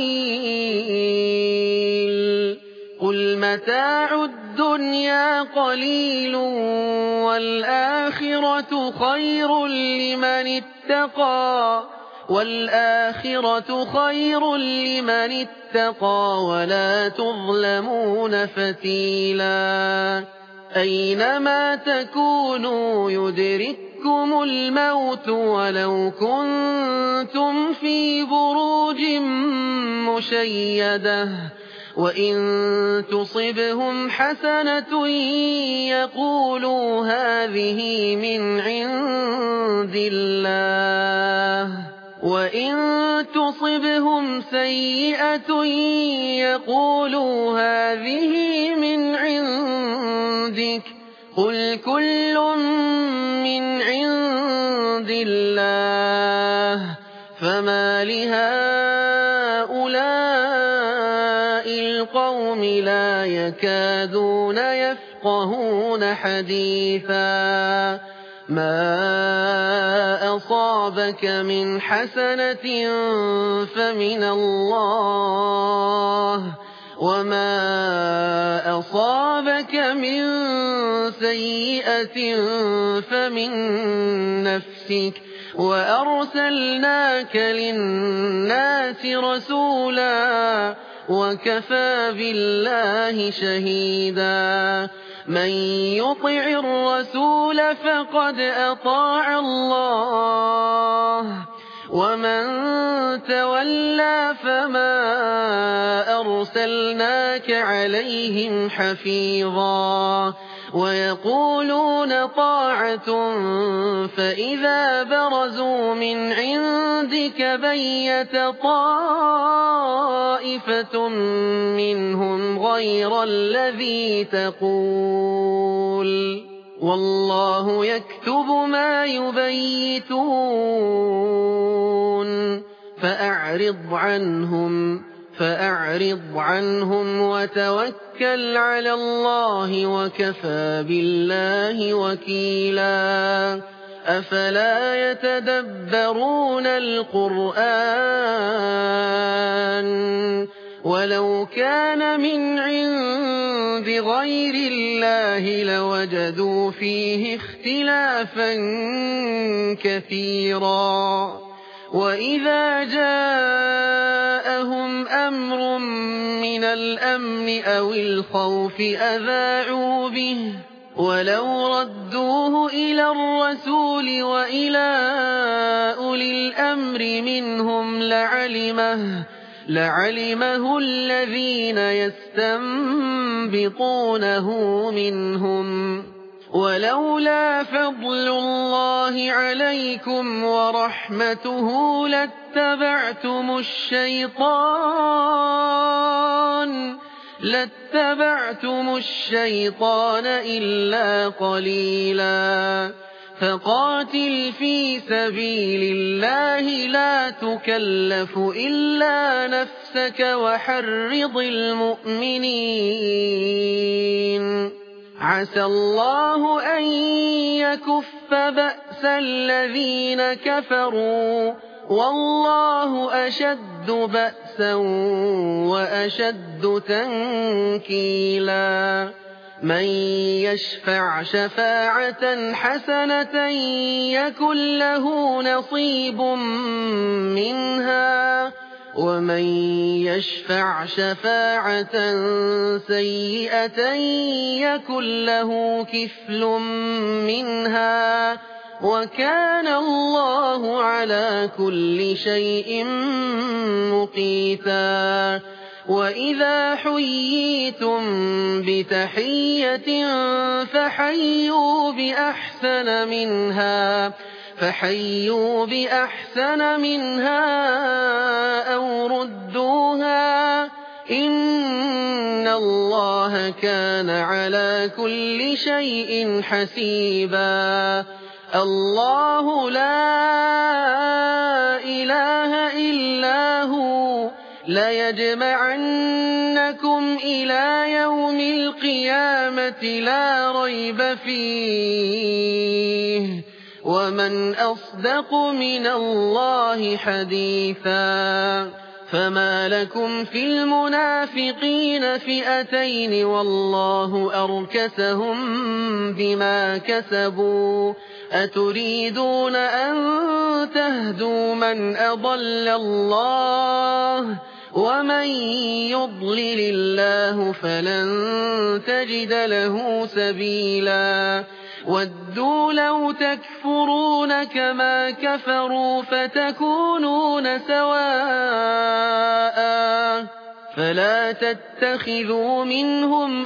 قليل قل متاع الدنيا قليل والآخرة خير لمن اتقى والآخرة خير لمن اتقى ولا تظلمون فتيلا أينما تكونوا يدرككم الموت ولو كنتم في بروج مشيدة وإن تصبهم حسنة يقولوا هذه من عند الله وإن تصبهم سيئة يقولوا هذه من عندك قل كل من عند الله فما لهؤلاء القوم لا يكادون يفقهون حديثا ما أصابك من حسنة فمن الله وما أصابك من سيئة فمن نفسك وأرسلناك للناس رسولا وكفى بالله شهيدا من يطع الرسول فقد أطاع الله ومن تولى فما أرسلناك عليهم حفيظا ويقولون طاعة فإذا برزوا من عندك بيت طائفة منهم غير الذي تقول والله يكتب ما يبيتون فأعرض عنهم فأعرض عنهم وتوكل على الله وكفى بالله وكيلا أفلا يتدبرون القرآن ولو كان من عند غير الله لوجدوا فيه اختلافا كثيرا وإذا جاءهم أمر من الأمن أو الخوف أذاعوا به ولو ردوه إلى الرسول وإلى أولي الأمر منهم لعلمه لعلمه الذين يستنبطونه منهم ولولا فضل الله عليكم ورحمته لاتبعتم الشيطان لاتبعتم الشيطان إلا قليلا فقاتل في سبيل الله لا تكلف إلا نفسك وحرض المؤمنين عسى الله أن يكف بأس الذين كفروا والله أشد بأسا وأشد تنكيلا من يشفع شفاعة حسنة يكن له نصيب منها ومن يشفع شفاعة سيئة يكن له كفل منها وكان الله على كل شيء مقيتا وإذا حييتم بتحية فحيوا بأحسن منها فحيوا بأحسن منها أو ردوها إن الله كان على كل شيء حسيبا الله لا إله إلا هو ليجمعنكم إلى يوم القيامة لا ريب فيه ومن أصدق من الله حديثا فما لكم في المنافقين فئتين والله أركسهم بما كسبوا أتريدون أن تهدوا من أضل الله ومن يضلل الله فلن تجد له سبيلا ودوا لو تكفرون كما كفروا فتكونون سواء فلا تتخذوا منهم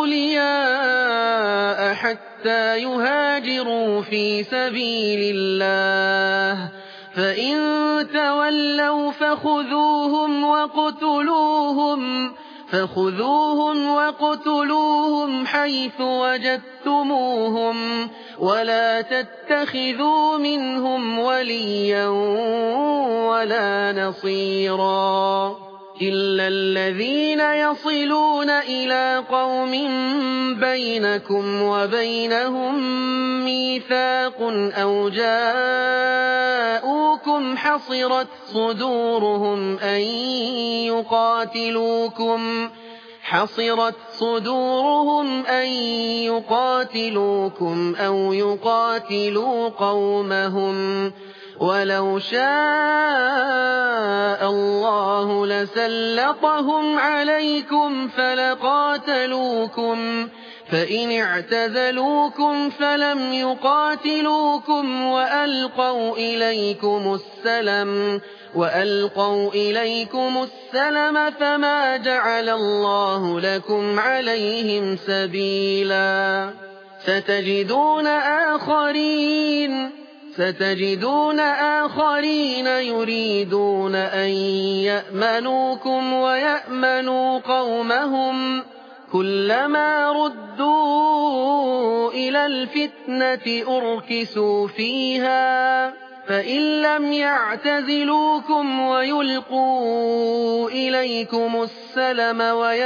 أولياء حتى يهاجروا في سبيل الله فإن تولوا فخذوهم وقتلوهم فخذوهم وقتلوهم حيث وجدتموهم ولا تتخذوا منهم وليا ولا نصيرا إلا الذين يصلون إلى قوم بينكم وبينهم ميثاق أو جاءوكم حصرت صدورهم أن يقاتلوكم حصرت صدورهم أن يقاتلوكم أو يقاتلوا قومهم ولو شاء الله لسلطهم عليكم فلقاتلوكم فإن اعتزلوكم فلم يقاتلوكم وألقوا إليكم السلم وألقوا إليكم السلم فما جعل الله لكم عليهم سبيلا ستجدون آخرين ستجدون آخرين يريدون أن يأمنوكم ويأمنوا قومهم كلما ردوا إلى الفتنة أركسوا فيها فإن لم يعتزلوكم ويلقوا إليكم السلم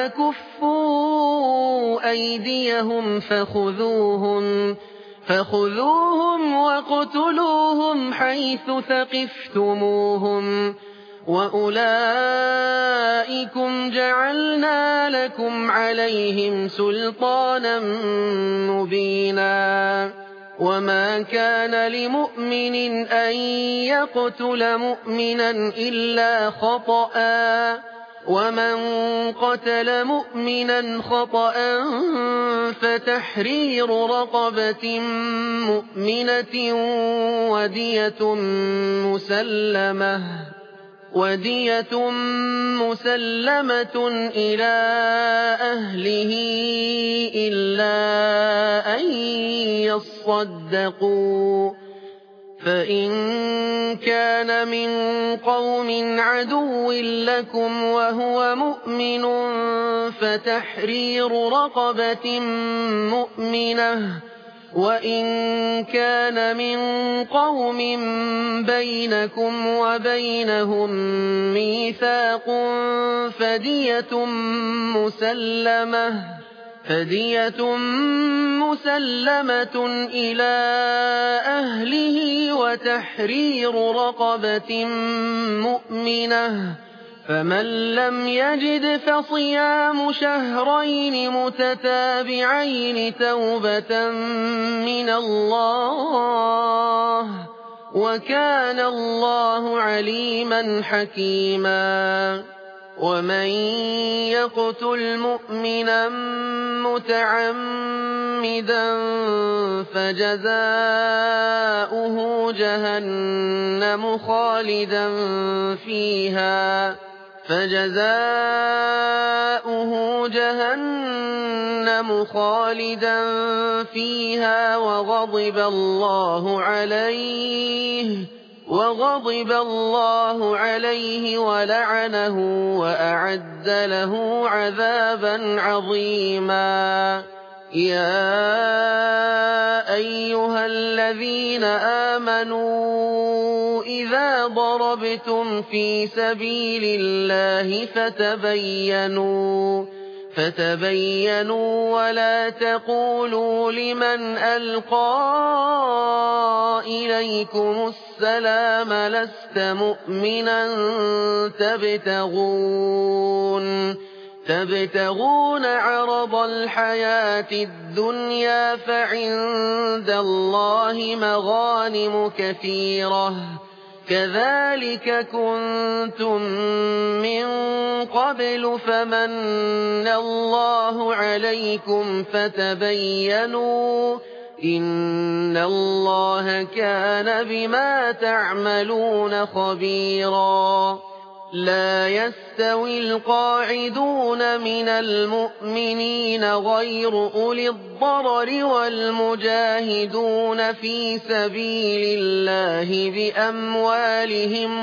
ويكفوا أيديهم فخذوهم فخذوهم وقتلوهم حيث ثقفتموهم وأولئكم جعلنا لكم عليهم سلطانا مبينا وما كان لمؤمن أن يقتل مؤمنا إلا خطأ ومن قتل مؤمنا خطأ فتحرير رقبة مؤمنة ودية مسلمة ودية مسلمة إلى أهله إلا أن يصدقوا فإن كان من قوم عدو لكم وهو مؤمن فتحرير رقبة مؤمنة وإن كان من قوم بينكم وبينهم ميثاق فدية مسلمة فدية مسلمة إلى أهله وتحرير رقبة مؤمنة فمن لم يجد فصيام شهرين متتابعين توبة من الله وكان الله عليما حكيما ومن يقتل مؤمنا متعمدا فجزاؤه جهنم خالدا فيها فجزاؤه جهنم خالدا فيها وغضب الله عليه وغضب الله عليه ولعنه وأعد له عذابا عظيما يا أيها الذين آمنوا إذا ضربتم في سبيل الله فتبينوا فتبينوا ولا تقولوا لمن ألقى إليكم السلام لست مؤمنا تبتغون تبتغون عرض الحياة الدنيا فعند الله مغانم كثيرة كذلك كنتم من قبل فمن الله عليكم فتبينوا إن الله كان بما تعملون خبيرا لا يستوي القاعدون من المؤمنين غير أولي الضرر والمجاهدون في سبيل الله بأموالهم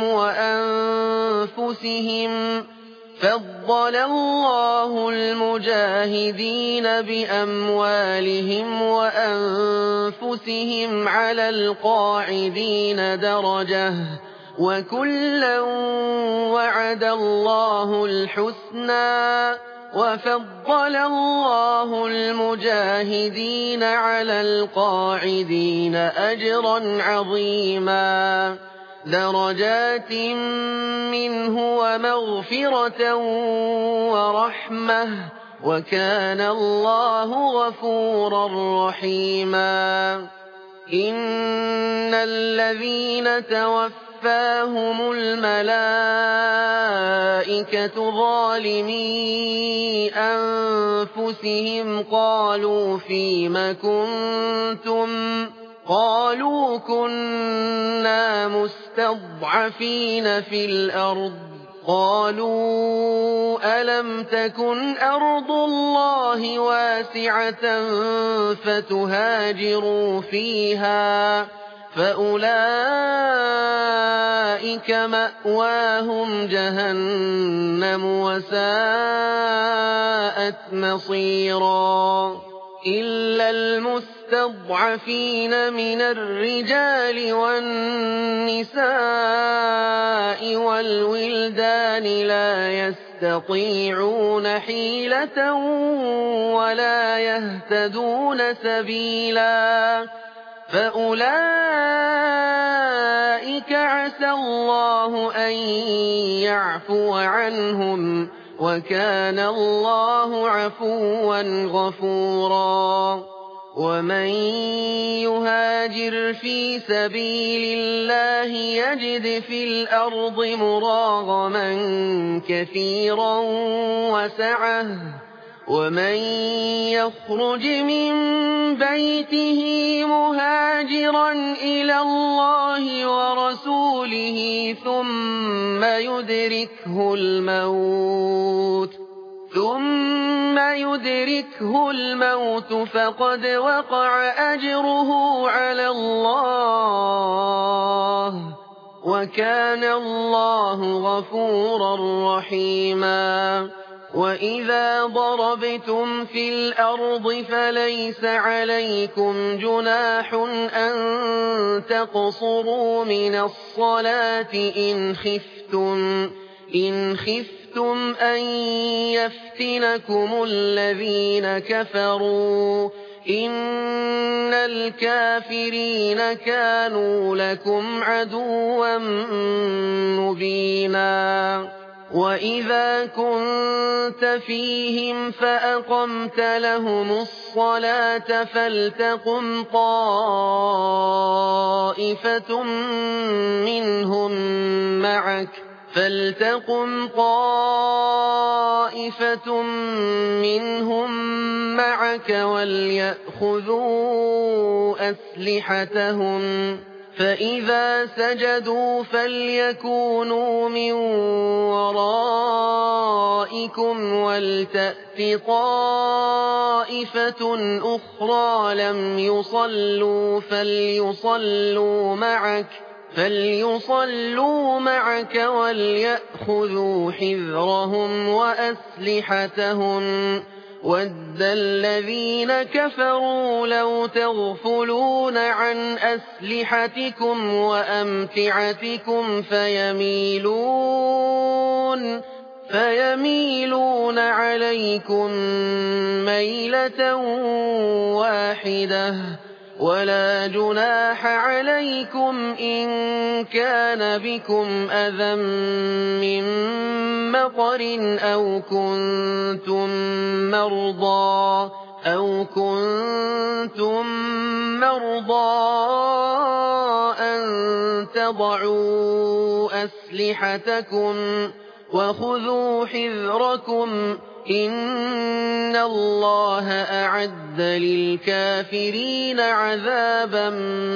وأنفسهم فضل الله المجاهدين بأموالهم وأنفسهم على القاعدين درجة وكلا وعد الله الحسنى وفضل الله المجاهدين على القاعدين أجرا عظيما درجات منه ومغفرة ورحمة وكان الله غفورا رحيما إن الذين توفوا توفاهم الملائكة ظالمي أنفسهم قالوا فيم كنتم قالوا كنا مستضعفين في الأرض قالوا ألم تكن أرض الله واسعة فتهاجروا فيها فأولئك مأواهم جهنم وساءت مصيرا إلا المستضعفين من الرجال والنساء والولدان لا يستطيعون حيلة ولا يهتدون سبيلا فأولئك عسى الله أن يعفو عنهم وكان الله عفوا غفورا ومن يهاجر في سبيل الله يجد في الأرض مراغما كثيرا وسعة ومن يخرج من بيته مهاجرا إلى الله ورسوله ثم يدركه الموت ثم يدركه الموت فقد وقع أجره على الله وكان الله غفورا رحيما وإذا ضربتم في الأرض فليس عليكم جناح أن تقصروا من الصلاة إن خفتم إن خفتم أن يفتنكم الذين كفروا إن الكافرين كانوا لكم عدوا مبينا وإذا كنت فيهم فأقمت لهم الصلاة فلتقم طائفة منهم معك فلتقم طائفة منهم معك وليأخذوا أسلحتهم فإذا سجدوا فليكونوا من ورائكم ولتأت طائفة أخرى لم يصلوا فليصلوا معك فليصلوا معك وليأخذوا حذرهم وأسلحتهم وَدَّ الَّذِينَ كَفَرُوا لَوْ تَغْفُلُونَ عَنْ أَسْلِحَتِكُمْ وَأَمْتِعَتِكُمْ فَيَمِيلُونَ فيميلون عليكم ميلة واحدة ولا جناح عليكم إن كان بكم أذى من مطر أو كنتم مرضى أو كنتم مرضى أن تضعوا أسلحتكم وخذوا حذركم إن الله أعد للكافرين عذابا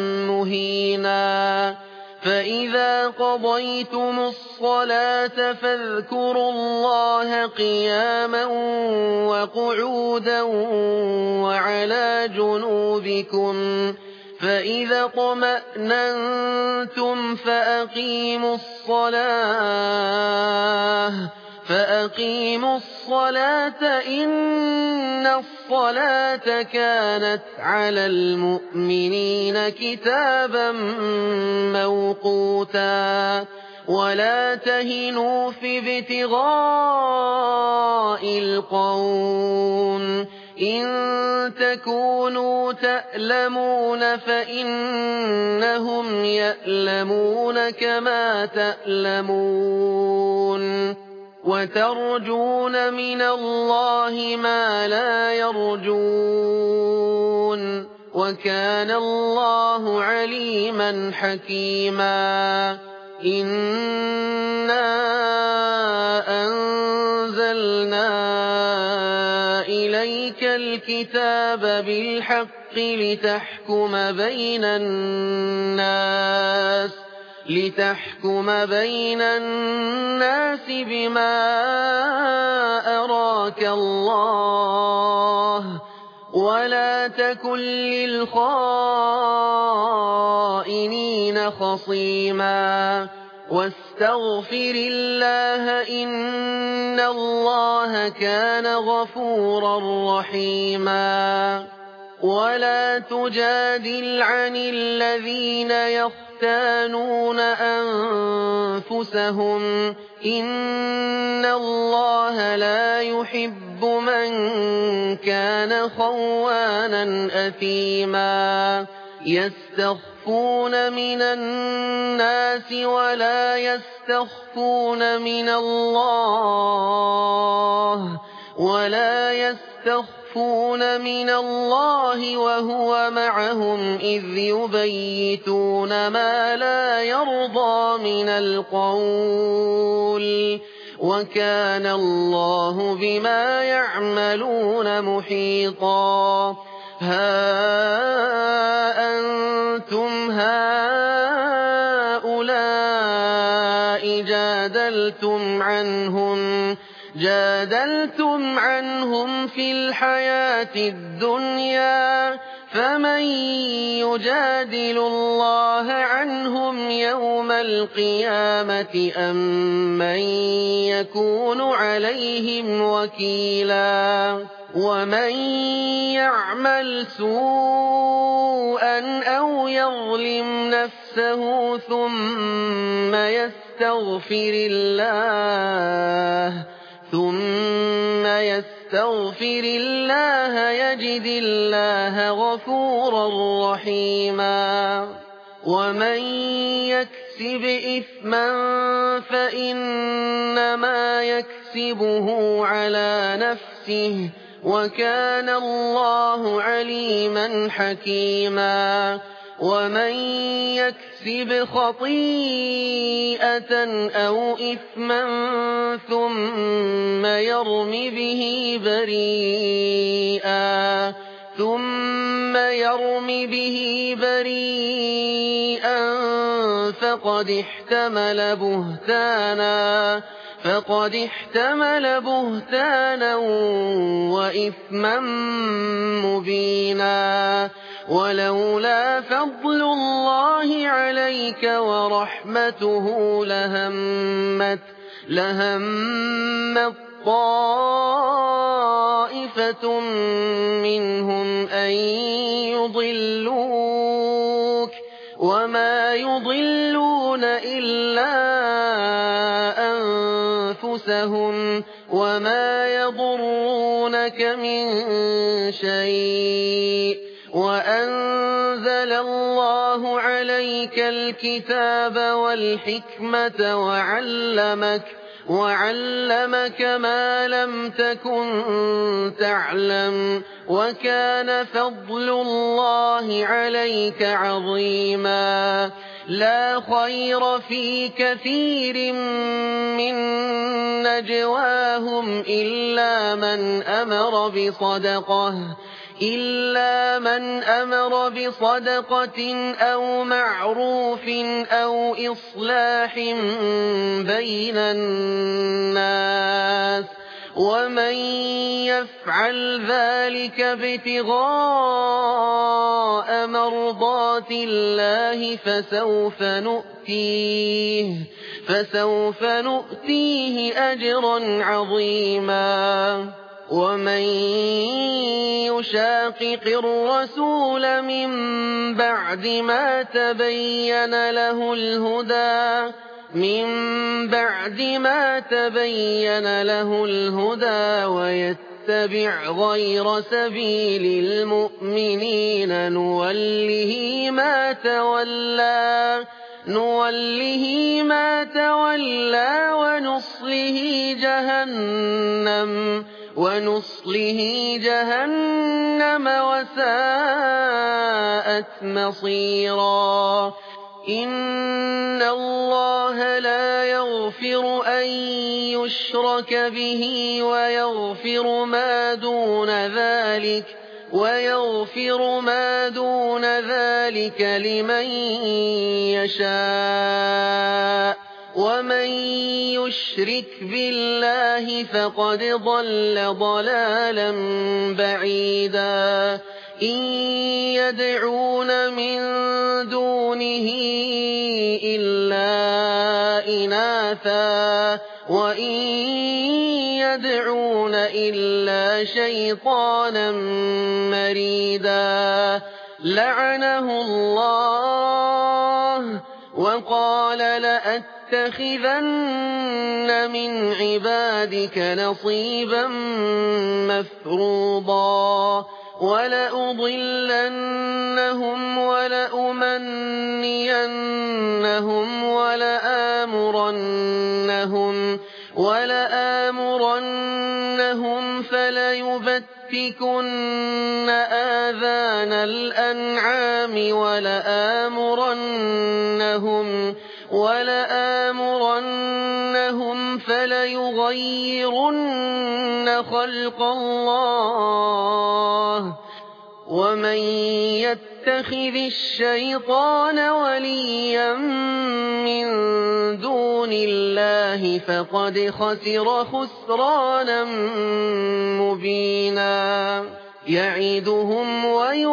مهينا فإذا قضيتم الصلاة فاذكروا الله قياما وقعودا وعلى جنوبكم فإذا اطمأننتم فأقيموا الصلاة فأقيموا الصلاة إن الصلاة كانت على المؤمنين كتابا موقوتا ولا تهنوا في ابتغاء القوم إن تكونوا تألمون فإنهم يألمون كما تألمون وترجون من الله ما لا يرجون وكان الله عليما حكيما إنا أنزلنا إليك الكتاب بالحق لتحكم بين الناس لتحكم بين الناس بما أراك الله ولا تكن للخائنين خصيما واستغفر الله إن الله كان غفورا رحيما ولا تجادل عن الذين يختانون أنفسهم إن الله لا يحب من كان خوانا أثيما يستخفون من الناس ولا يستخفون من الله ولا يستخفون من الله وهو معهم إذ يبيتون ما لا يرضى من القول وكان الله بما يعملون محيطا ها أنتم هؤلاء جادلتم عنهم جادلتم عنهم في الحياة الدنيا فمن يجادل الله عنهم يوم القيامة أم من يكون عليهم وكيلا ومن يعمل سوءا أو يظلم نفسه ثم يستغفر الله ثم يستغفر الله يجد الله غفورا رحيما ومن يكسب إثما فإنما يكسبه على نفسه وكان الله عليما حكيما ومن يكسب خطيئة أو إثما ثم يرم به بريئا ثم يرم به بريئا فقد احتمل بهتانا فقد احتمل بهتانا وإثما مبينا ولولا فضل الله عليك ورحمته لهمت لهمت طائفة منهم أن يضلوك وما يضلون إلا أنفسهم لهم وما يضرونك من شيء وأنزل الله عليك الكتاب والحكمة وعلمك وعلمك ما لم تكن تعلم وكان فضل الله عليك عظيما لا خير في كثير من نجواهم إلا من أمر بصدقة إلا من أمر بصدقة أو معروف أو إصلاح بين الناس ومن يفعل ذلك ابتغاء مرضات الله فسوف نؤتيه فسوف نؤتيه أجرا عظيما ومن يشاقق الرسول من بعد ما تبين له الهدى من بعد ما تبين له الهدى ويتبع غير سبيل المؤمنين نوله ما تولى نوله ما تولى ونصله جهنم ونصله جهنم وساءت مصيرا إن الله لا يغفر أن يشرك به ويغفر ما دون ذلك ويغفر ما دون ذلك لمن يشاء ومن يشرك بالله فقد ضل ضلالا بعيدا إن يدعون من دونه إلا إناثا وإن يدعون إلا شيطانا مريدا لعنه الله وقال لأتخذن من عبادك نصيبا مفروضا ولأضلنهم ولأمنينهم ولآمرنهم ولآمرنهم فليبتكن آذان الأنعام ولآمرنهم ولآمرنهم فليغيرن خلق الله ومن يتخذ الشيطان وليا من دون الله فقد خسر خسرانا مبينا يعدهم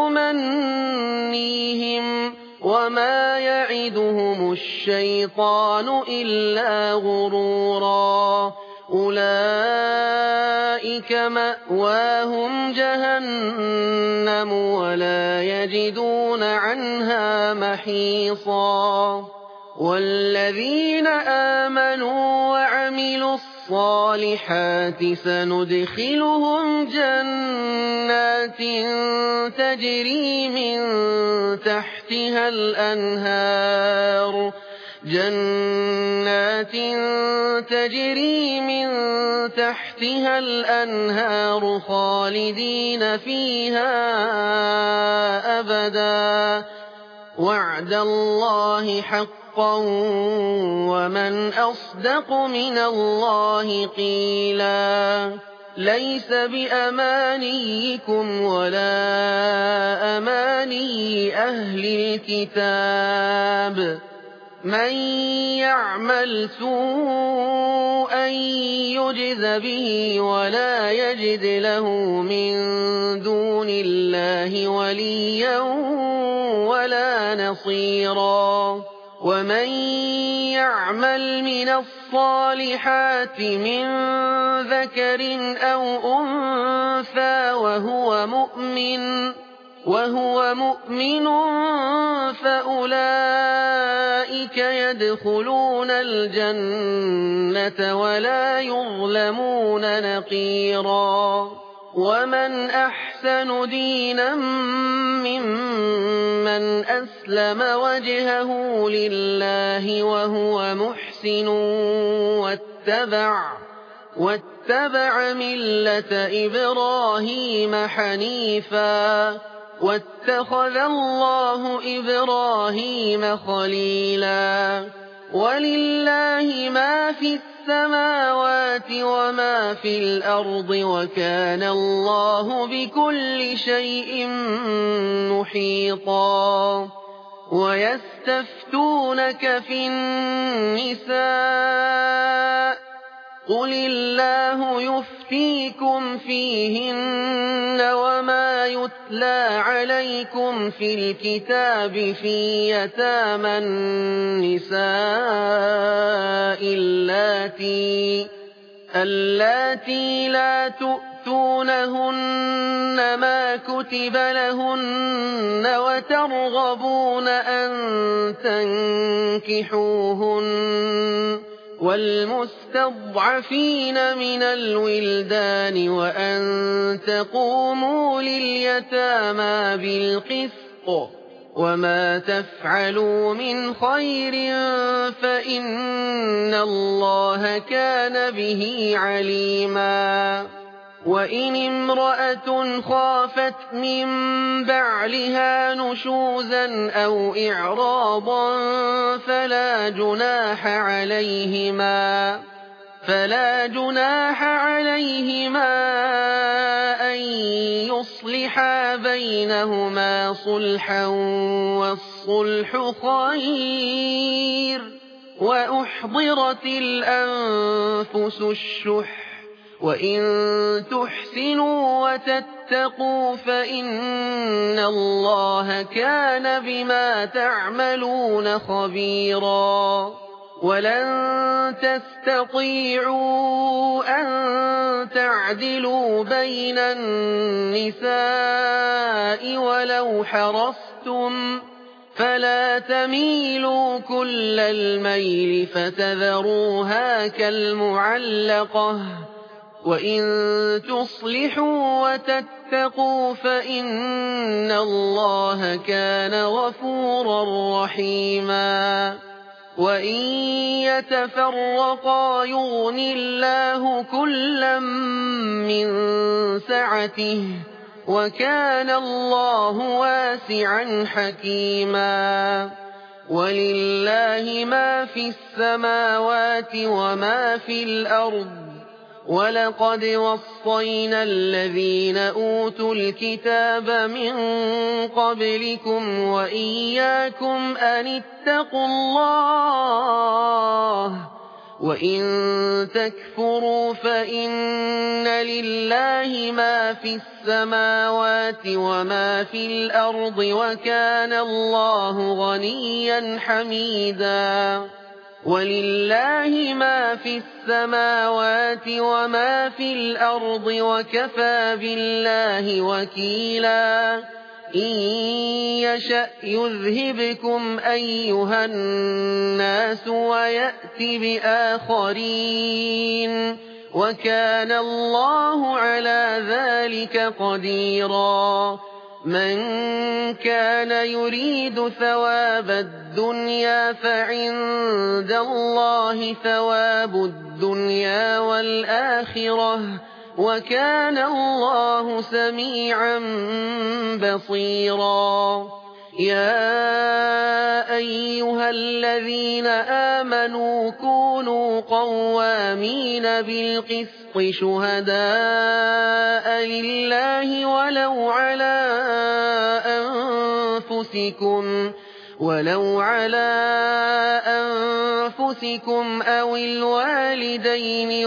ويمنيهم وما يعدهم الشيطان إلا غرورا أولئك مأواهم جهنم ولا يجدون عنها محيصا والذين آمنوا وعملوا الصالحات سندخلهم جنات تجري من تحتها الأنهار جنات تجري من تحتها الأنهار خالدين فيها أبدا وعد الله حقا ومن أصدق من الله قيلا ليس بأمانيكم ولا أماني أهل الكتاب من يعمل سوءا يجز به ولا يجد له من دون الله وليا ولا نصيرا ومن يعمل من الصالحات من ذكر أو أنثى وهو مؤمن وهو مؤمن فأولئك أولئك يدخلون الجنة ولا يظلمون نقيرا ومن أحسن دينا ممن أسلم وجهه لله وهو محسن واتبع واتبع ملة إبراهيم حنيفا واتخذ الله إبراهيم خليلا ولله ما في السماوات وما في الأرض وكان الله بكل شيء محيطا ويستفتونك في النساء قل الله يفتيكم فيهن وما يتلى عليكم في الكتاب في يتامى النساء اللاتي اللاتي لا تؤتونهن ما كتب لهن وترغبون أن تنكحوهن والمستضعفين من الولدان وأن تقوموا لليتامى بالقسط وما تفعلوا من خير فإن الله كان به عليما وإن امرأة خافت من بعلها نشوزا أو إعراضا فلا جناح عليهما فلا جناح عليهما أن يصلحا بينهما صلحا والصلح خير وأحضرت الأنفس الشح وإن تحسنوا وتتقوا فإن الله كان بما تعملون خبيرا ولن تستطيعوا أن تعدلوا بين النساء ولو حرصتم فلا تميلوا كل الميل فتذروها كالمعلقة وإن تصلحوا وتتقوا فإن الله كان غفورا رحيما وإن يتفرقا يغن الله كلا من سعته وكان الله واسعا حكيما ولله ما في السماوات وما في الأرض ولقد وصينا الذين أوتوا الكتاب من قبلكم وإياكم أن اتقوا الله وإن تكفروا فإن لله ما في السماوات وما في الأرض وكان الله غنيا حميدا ولله ما في السماوات وما في الأرض وكفى بالله وكيلا إن يشأ يذهبكم أيها الناس ويأت بآخرين وكان الله على ذلك قديرا من كان يريد ثواب الدنيا فعند الله ثواب الدنيا والآخرة وكان الله سميعا بصيرا يا أيها الذين آمنوا كونوا قوامين بالقسط شهداء لله ولو على أنفسكم ولو على أنفسكم أو الوالدين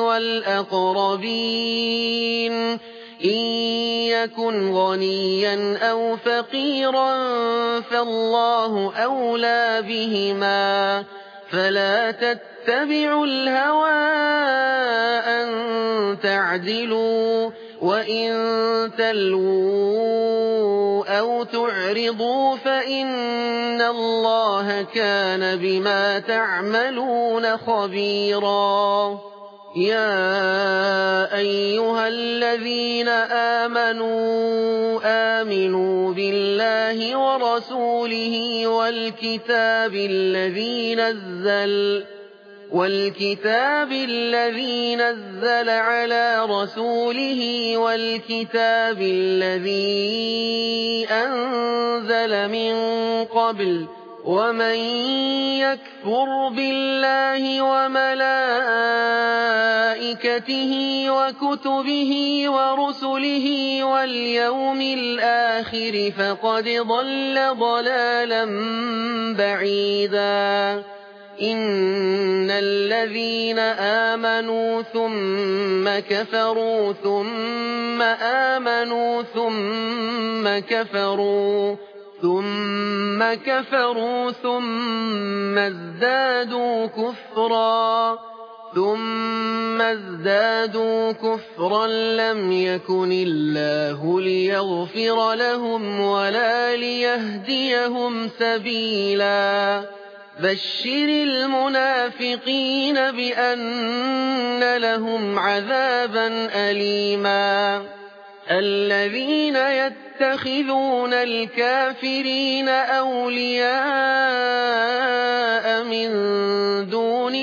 والأقربين إن يكن غنيا أو فقيرا فالله أولى بهما فلا تتبعوا الهوى أن تعدلوا وإن تلووا أو تعرضوا فإن الله كان بما تعملون خبيرا يا أيها الذين آمنوا آمنوا بالله ورسوله والكتاب الذي نزل والكتاب الذي نزل على رسوله والكتاب الذي أنزل من قبل ومن يكفر بالله وملائكته وكتبه ورسله واليوم الآخر فقد ضل ضلالا بعيدا إن الذين آمنوا ثم كفروا ثم آمنوا ثم كفروا ثم كفروا ثم ازدادوا كفرا ثم ازدادوا كفرا لم يكن الله ليغفر لهم ولا ليهديهم سبيلا بشر المنافقين بأن لهم عذابا أليما الذين يتخذون الكافرين أولياء من دون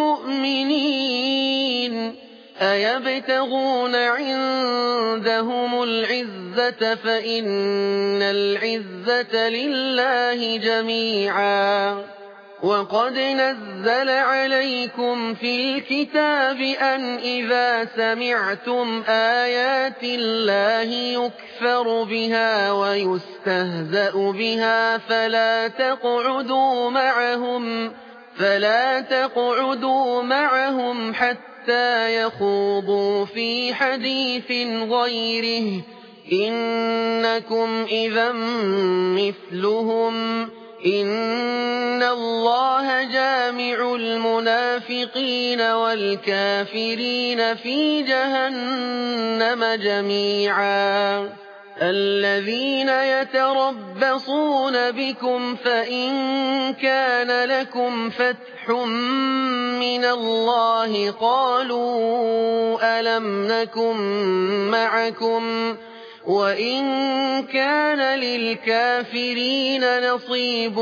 المؤمنين أيبتغون عندهم العزة فإن العزة لله جميعا وقد نزل عليكم في الكتاب أن إذا سمعتم آيات الله يكفر بها ويستهزأ بها فلا تقعدوا معهم فلا تقعدوا معهم حتى يخوضوا في حديث غيره إنكم إذا مثلهم إن الله جامع المنافقين والكافرين في جهنم جميعا الذين يتربصون بكم فإن كان لكم فتح من الله قالوا ألم نكن معكم وإن كان للكافرين نصيب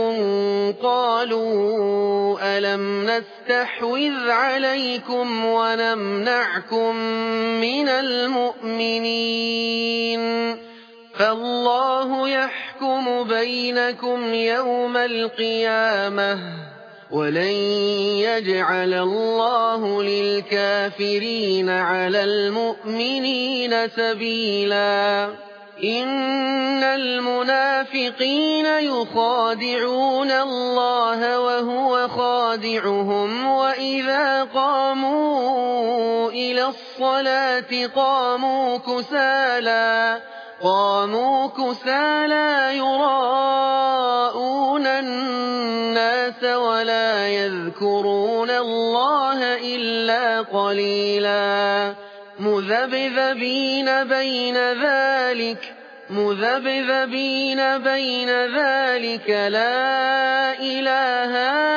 قالوا ألم نستحوذ عليكم ونمنعكم من المؤمنين فالله يحكم بينكم يوم القيامة ولن يجعل الله للكافرين على المؤمنين سبيلا إن المنافقين يخادعون الله وهو خادعهم وإذا قاموا إلى الصلاة قاموا كسالى قاموا كسالى يراءون الناس ولا يذكرون الله إلا قليلا مذبذبين بين ذلك مذبذبين بين ذلك لا إله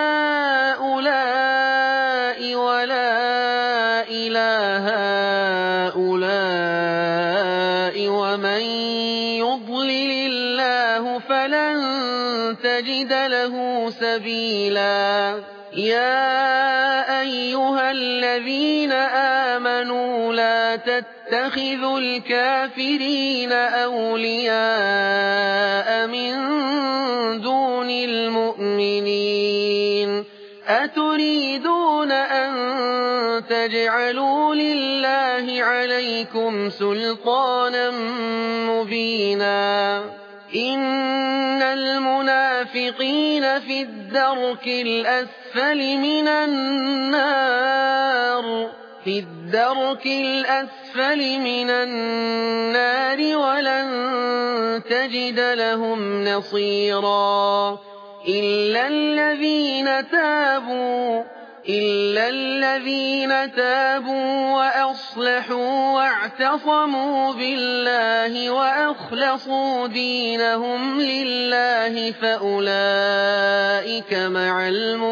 هؤلاء ولا إله هؤلاء ومن يضلل الله فلن تجد له سبيلا يا أيها الذين آمنوا لا تتخذوا الكافرين أولياء من دون المؤمنين أتريدون أن تجعلوا لله عليكم سلطانا مبينا إن المنافقين في الدرك الأسفل من النار في الدرك الأسفل من النار ولن تجد لهم نصيرا إلا الذين تابوا إلا الذين تابوا وأصلحوا واعتصموا بالله وأخلصوا دينهم لله فأولئك مع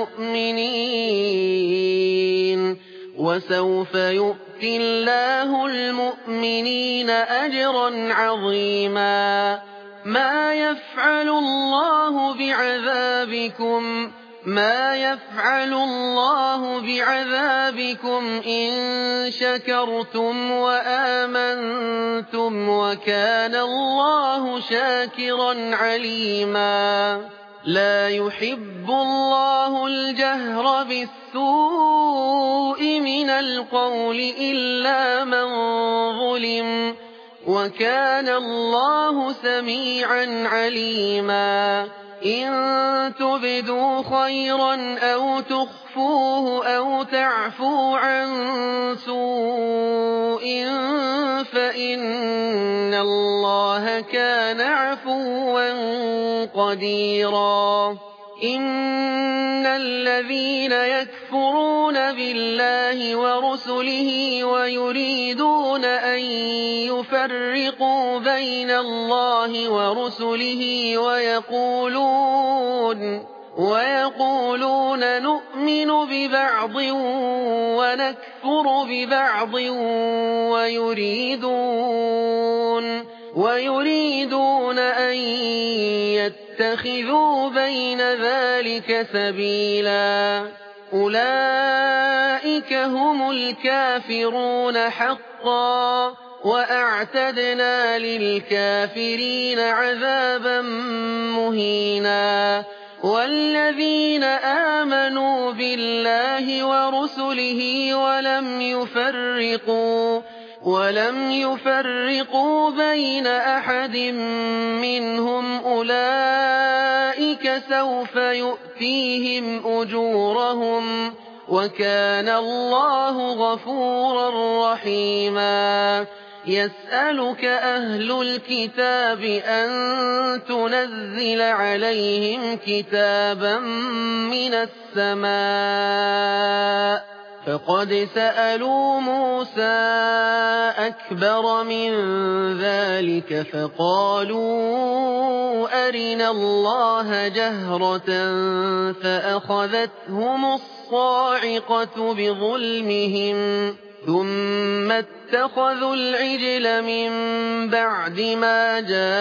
المؤمنين وسوف يؤتي الله المؤمنين أجرا عظيما ما يفعل الله بعذابكم ما يفعل الله بعذابكم إن شكرتم وآمنتم وكان الله شاكرا عليما لا يحب الله الجهر بالسوء من القول إلا من ظلم وكان الله سميعا عليما إن تبدوا خيرا أو تخفوه أو تعفو عن سوء فإن الله كان عفوا قديرا إن الذين يكفرون بالله ورسله ويريدون أن يفرقوا بين الله ورسله ويقولون ويقولون نؤمن ببعض ونكفر ببعض ويريدون ويريدون أن يتخذوا بين ذلك سبيلا أولئك هم الكافرون حقا وأعتدنا للكافرين عذابا مهينا والذين آمنوا بالله ورسله ولم يفرقوا ولم يفرقوا بين أحد منهم أولئك سوف يؤتيهم أجورهم وكان الله غفورا رحيما يسألك أهل الكتاب أن تنزل عليهم كتابا من السماء فقد سألوا موسى أكبر من ذلك فقالوا أرنا الله جهرة فأخذتهم الصاعقة بظلمهم ثم اتخذوا العجل من بعد ما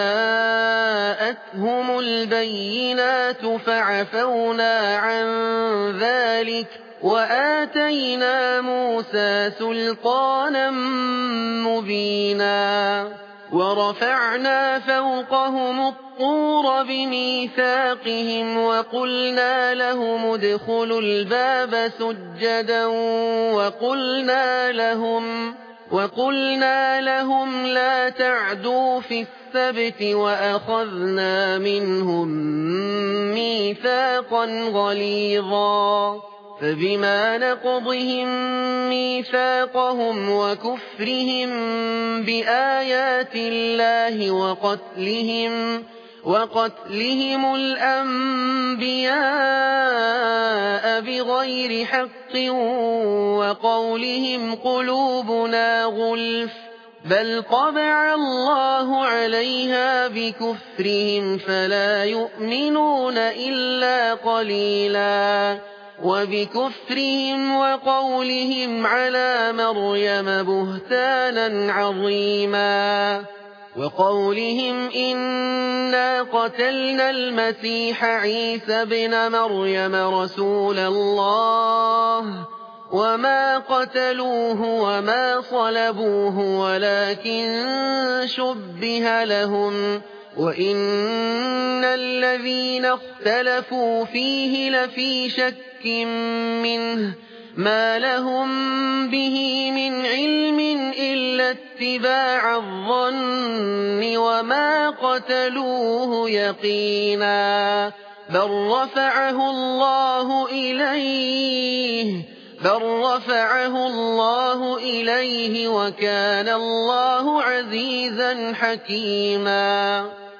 جاءتهم البينات فعفونا عن ذلك وآتينا موسى سلطانا مبينا ورفعنا فوقهم الطور بميثاقهم وقلنا لهم ادخلوا الباب سجدا وقلنا لهم وقلنا لهم لا تعدوا في السبت وأخذنا منهم ميثاقا غليظا فبما نقضهم ميثاقهم وكفرهم بآيات الله وقتلهم وقتلهم الأنبياء بغير حق وقولهم قلوبنا غلف بل طبع الله عليها بكفرهم فلا يؤمنون إلا قليلا وبكفرهم وقولهم على مريم بهتانا عظيما وقولهم إنا قتلنا المسيح عيسى بن مريم رسول الله وما قتلوه وما صلبوه ولكن شبه لهم وإن الذين اختلفوا فيه لفي شك منه ما لهم به من علم إلا اتباع الظن وما قتلوه يقينا بل رفعه الله إليه بل رفعه الله إليه وكان الله عزيزا حكيما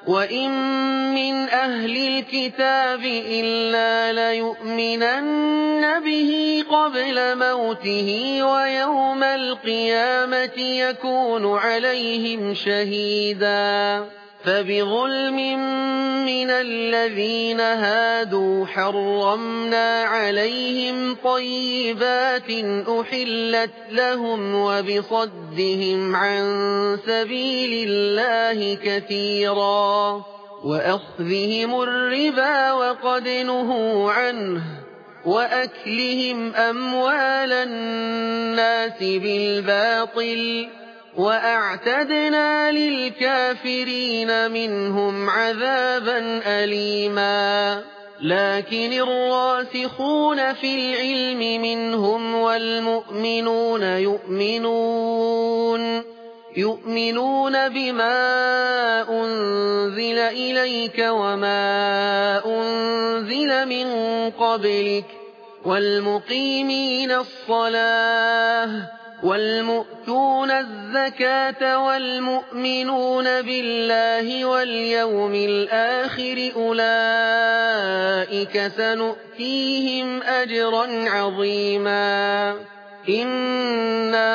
وإن من أهل الكتاب إلا ليؤمنن به قبل موته ويوم القيامة يكون عليهم شهيدا فبظلم من الذين هادوا حرمنا عليهم طيبات أحلت لهم وبصدهم عن سبيل الله كثيرا وأخذهم الربا وقد نهوا عنه وأكلهم أموال الناس بالباطل وأعتدنا للكافرين منهم عذابا أليما لكن الراسخون في العلم منهم والمؤمنون يؤمنون يؤمنون بما أنزل إليك وما أنزل من قبلك والمقيمين الصلاة والمؤتون الزكاة والمؤمنون بالله واليوم الآخر أولئك سنؤتيهم أجرا عظيما إنا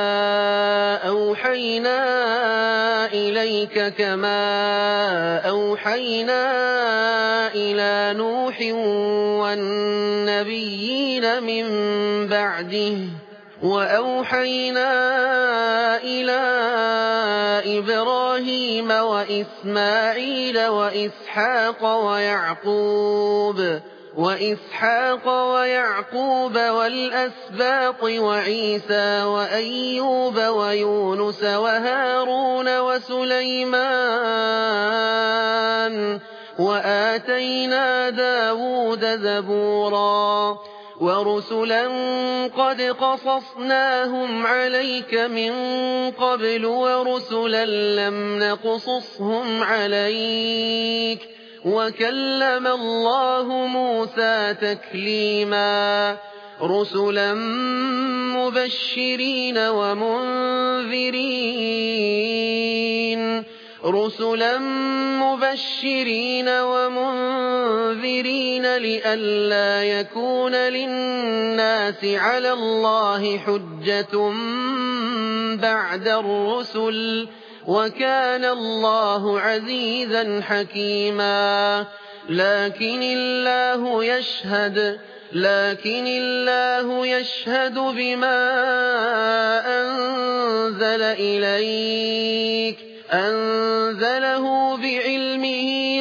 أوحينا إليك كما أوحينا إلى نوح والنبيين من بعده وأوحينا إلى إبراهيم وإسماعيل وإسحاق ويعقوب وإسحاق ويعقوب والأسباط وعيسى وأيوب ويونس وهارون وسليمان وآتينا داود زبورا ورسلا قد قصصناهم عليك من قبل ورسلا لم نقصصهم عليك وكلم الله موسى تكليما رسلا مبشرين ومنذرين رسلا مبشرين ومنذرين لئلا يكون للناس على الله حجة بعد الرسل وكان الله عزيزا حكيما لكن الله يشهد لكن الله يشهد بما أنزل إليك أنزله بعلمه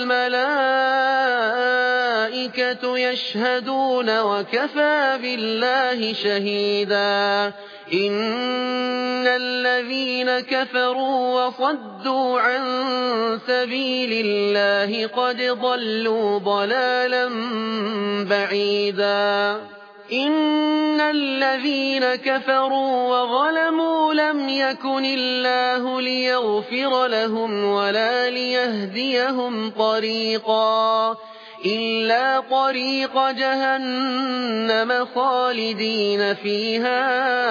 والملائكة يشهدون وكفى بالله شهيدا إن الذين كفروا وصدوا عن سبيل الله قد ضلوا ضلالا بعيدا إن الذين كفروا وظلموا لم يكن الله ليغفر لهم ولا ليهديهم طريقا إلا طريق جهنم خالدين فيها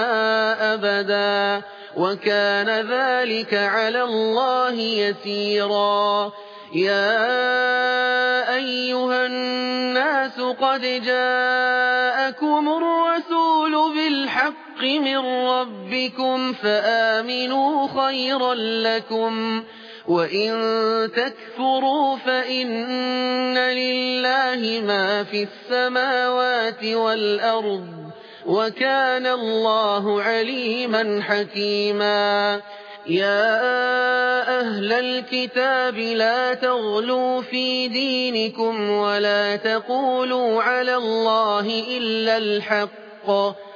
أبدا وكان ذلك على الله يسيرا يا أيها الناس قد جاءكم الرسول بالحق من ربكم فآمنوا خيرا لكم وإن تكفروا فإن لله ما في السماوات والأرض وكان الله عليما حكيما يا أهل الكتاب لا تغلوا في دينكم ولا تقولوا على الله إلا الحق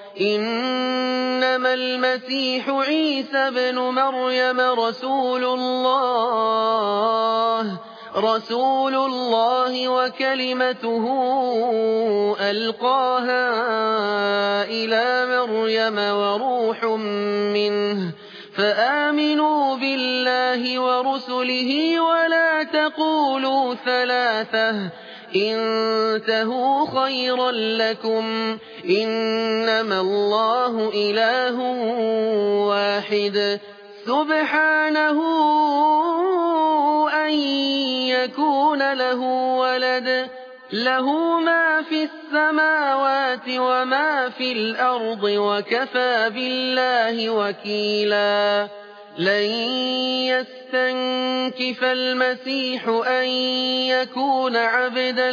إنما المسيح عيسى ابن مريم رسول الله رسول الله وكلمته ألقاها إلى مريم وروح منه فآمنوا بالله ورسله ولا تقولوا ثلاثة انتهوا خيرا لكم إنما الله إله واحد سبحانه أن يكون له ولد له ما في السماوات وما في الأرض وكفى بالله وكيلا لن يستنكف المسيح أن يكون عبدا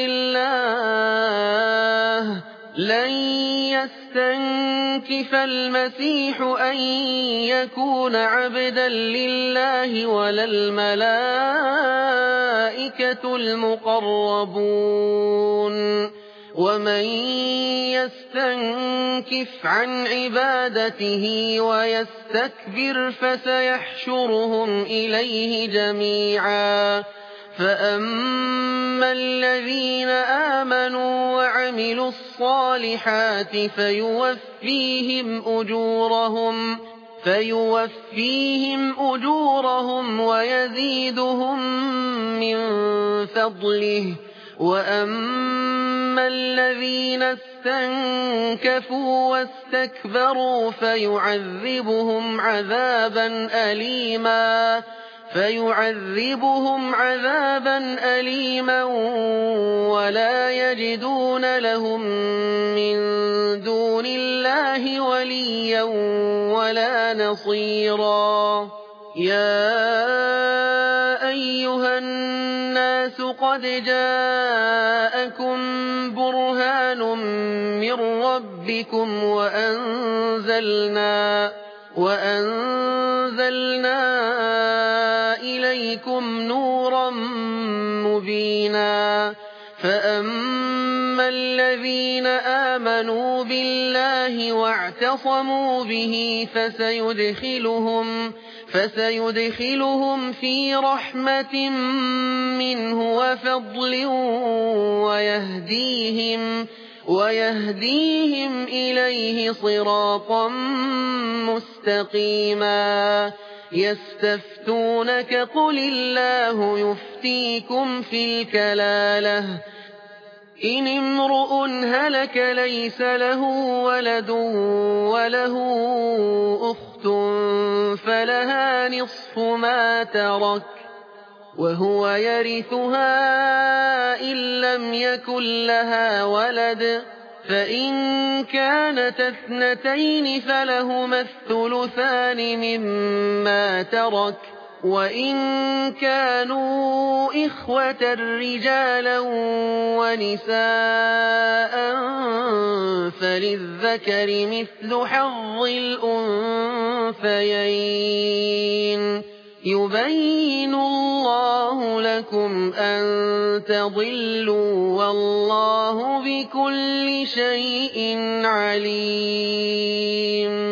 لله لن يستنكف المسيح أن يكون عبدا لله ولا الملائكة المقربون ومن يستنكف عن عبادته ويستكبر فسيحشرهم إليه جميعا فأما الذين آمنوا وعملوا الصالحات فيوفيهم أجورهم فيوفيهم أجورهم ويزيدهم من فضله وأما الذين استنكفوا واستكبروا فيعذبهم عذابا أليما فيعذبهم عذابا أليما ولا يجدون لهم من دون الله وليا ولا نصيرا يا أيها الناس قد جاءكم برهان من ربكم وأنزلنا وأنزلنا إليكم نورا مبينا فأما الذين آمنوا بالله واعتصموا به فسيدخلهم فسيدخلهم في رحمة منه وفضل ويهديهم ويهديهم إليه صراطا مستقيما يستفتونك قل الله يفتيكم في الكلالة إن امرؤ هلك ليس له ولد وله أخت فلها نصف ما ترك وهو يرثها إن لم يكن لها ولد فإن كانت اثنتين فلهما الثلثان مما ترك وإن كانوا إخوة رجالا ونساء فللذكر مثل حظ الأنثيين يبين الله لكم أن تضلوا والله بكل شيء عليم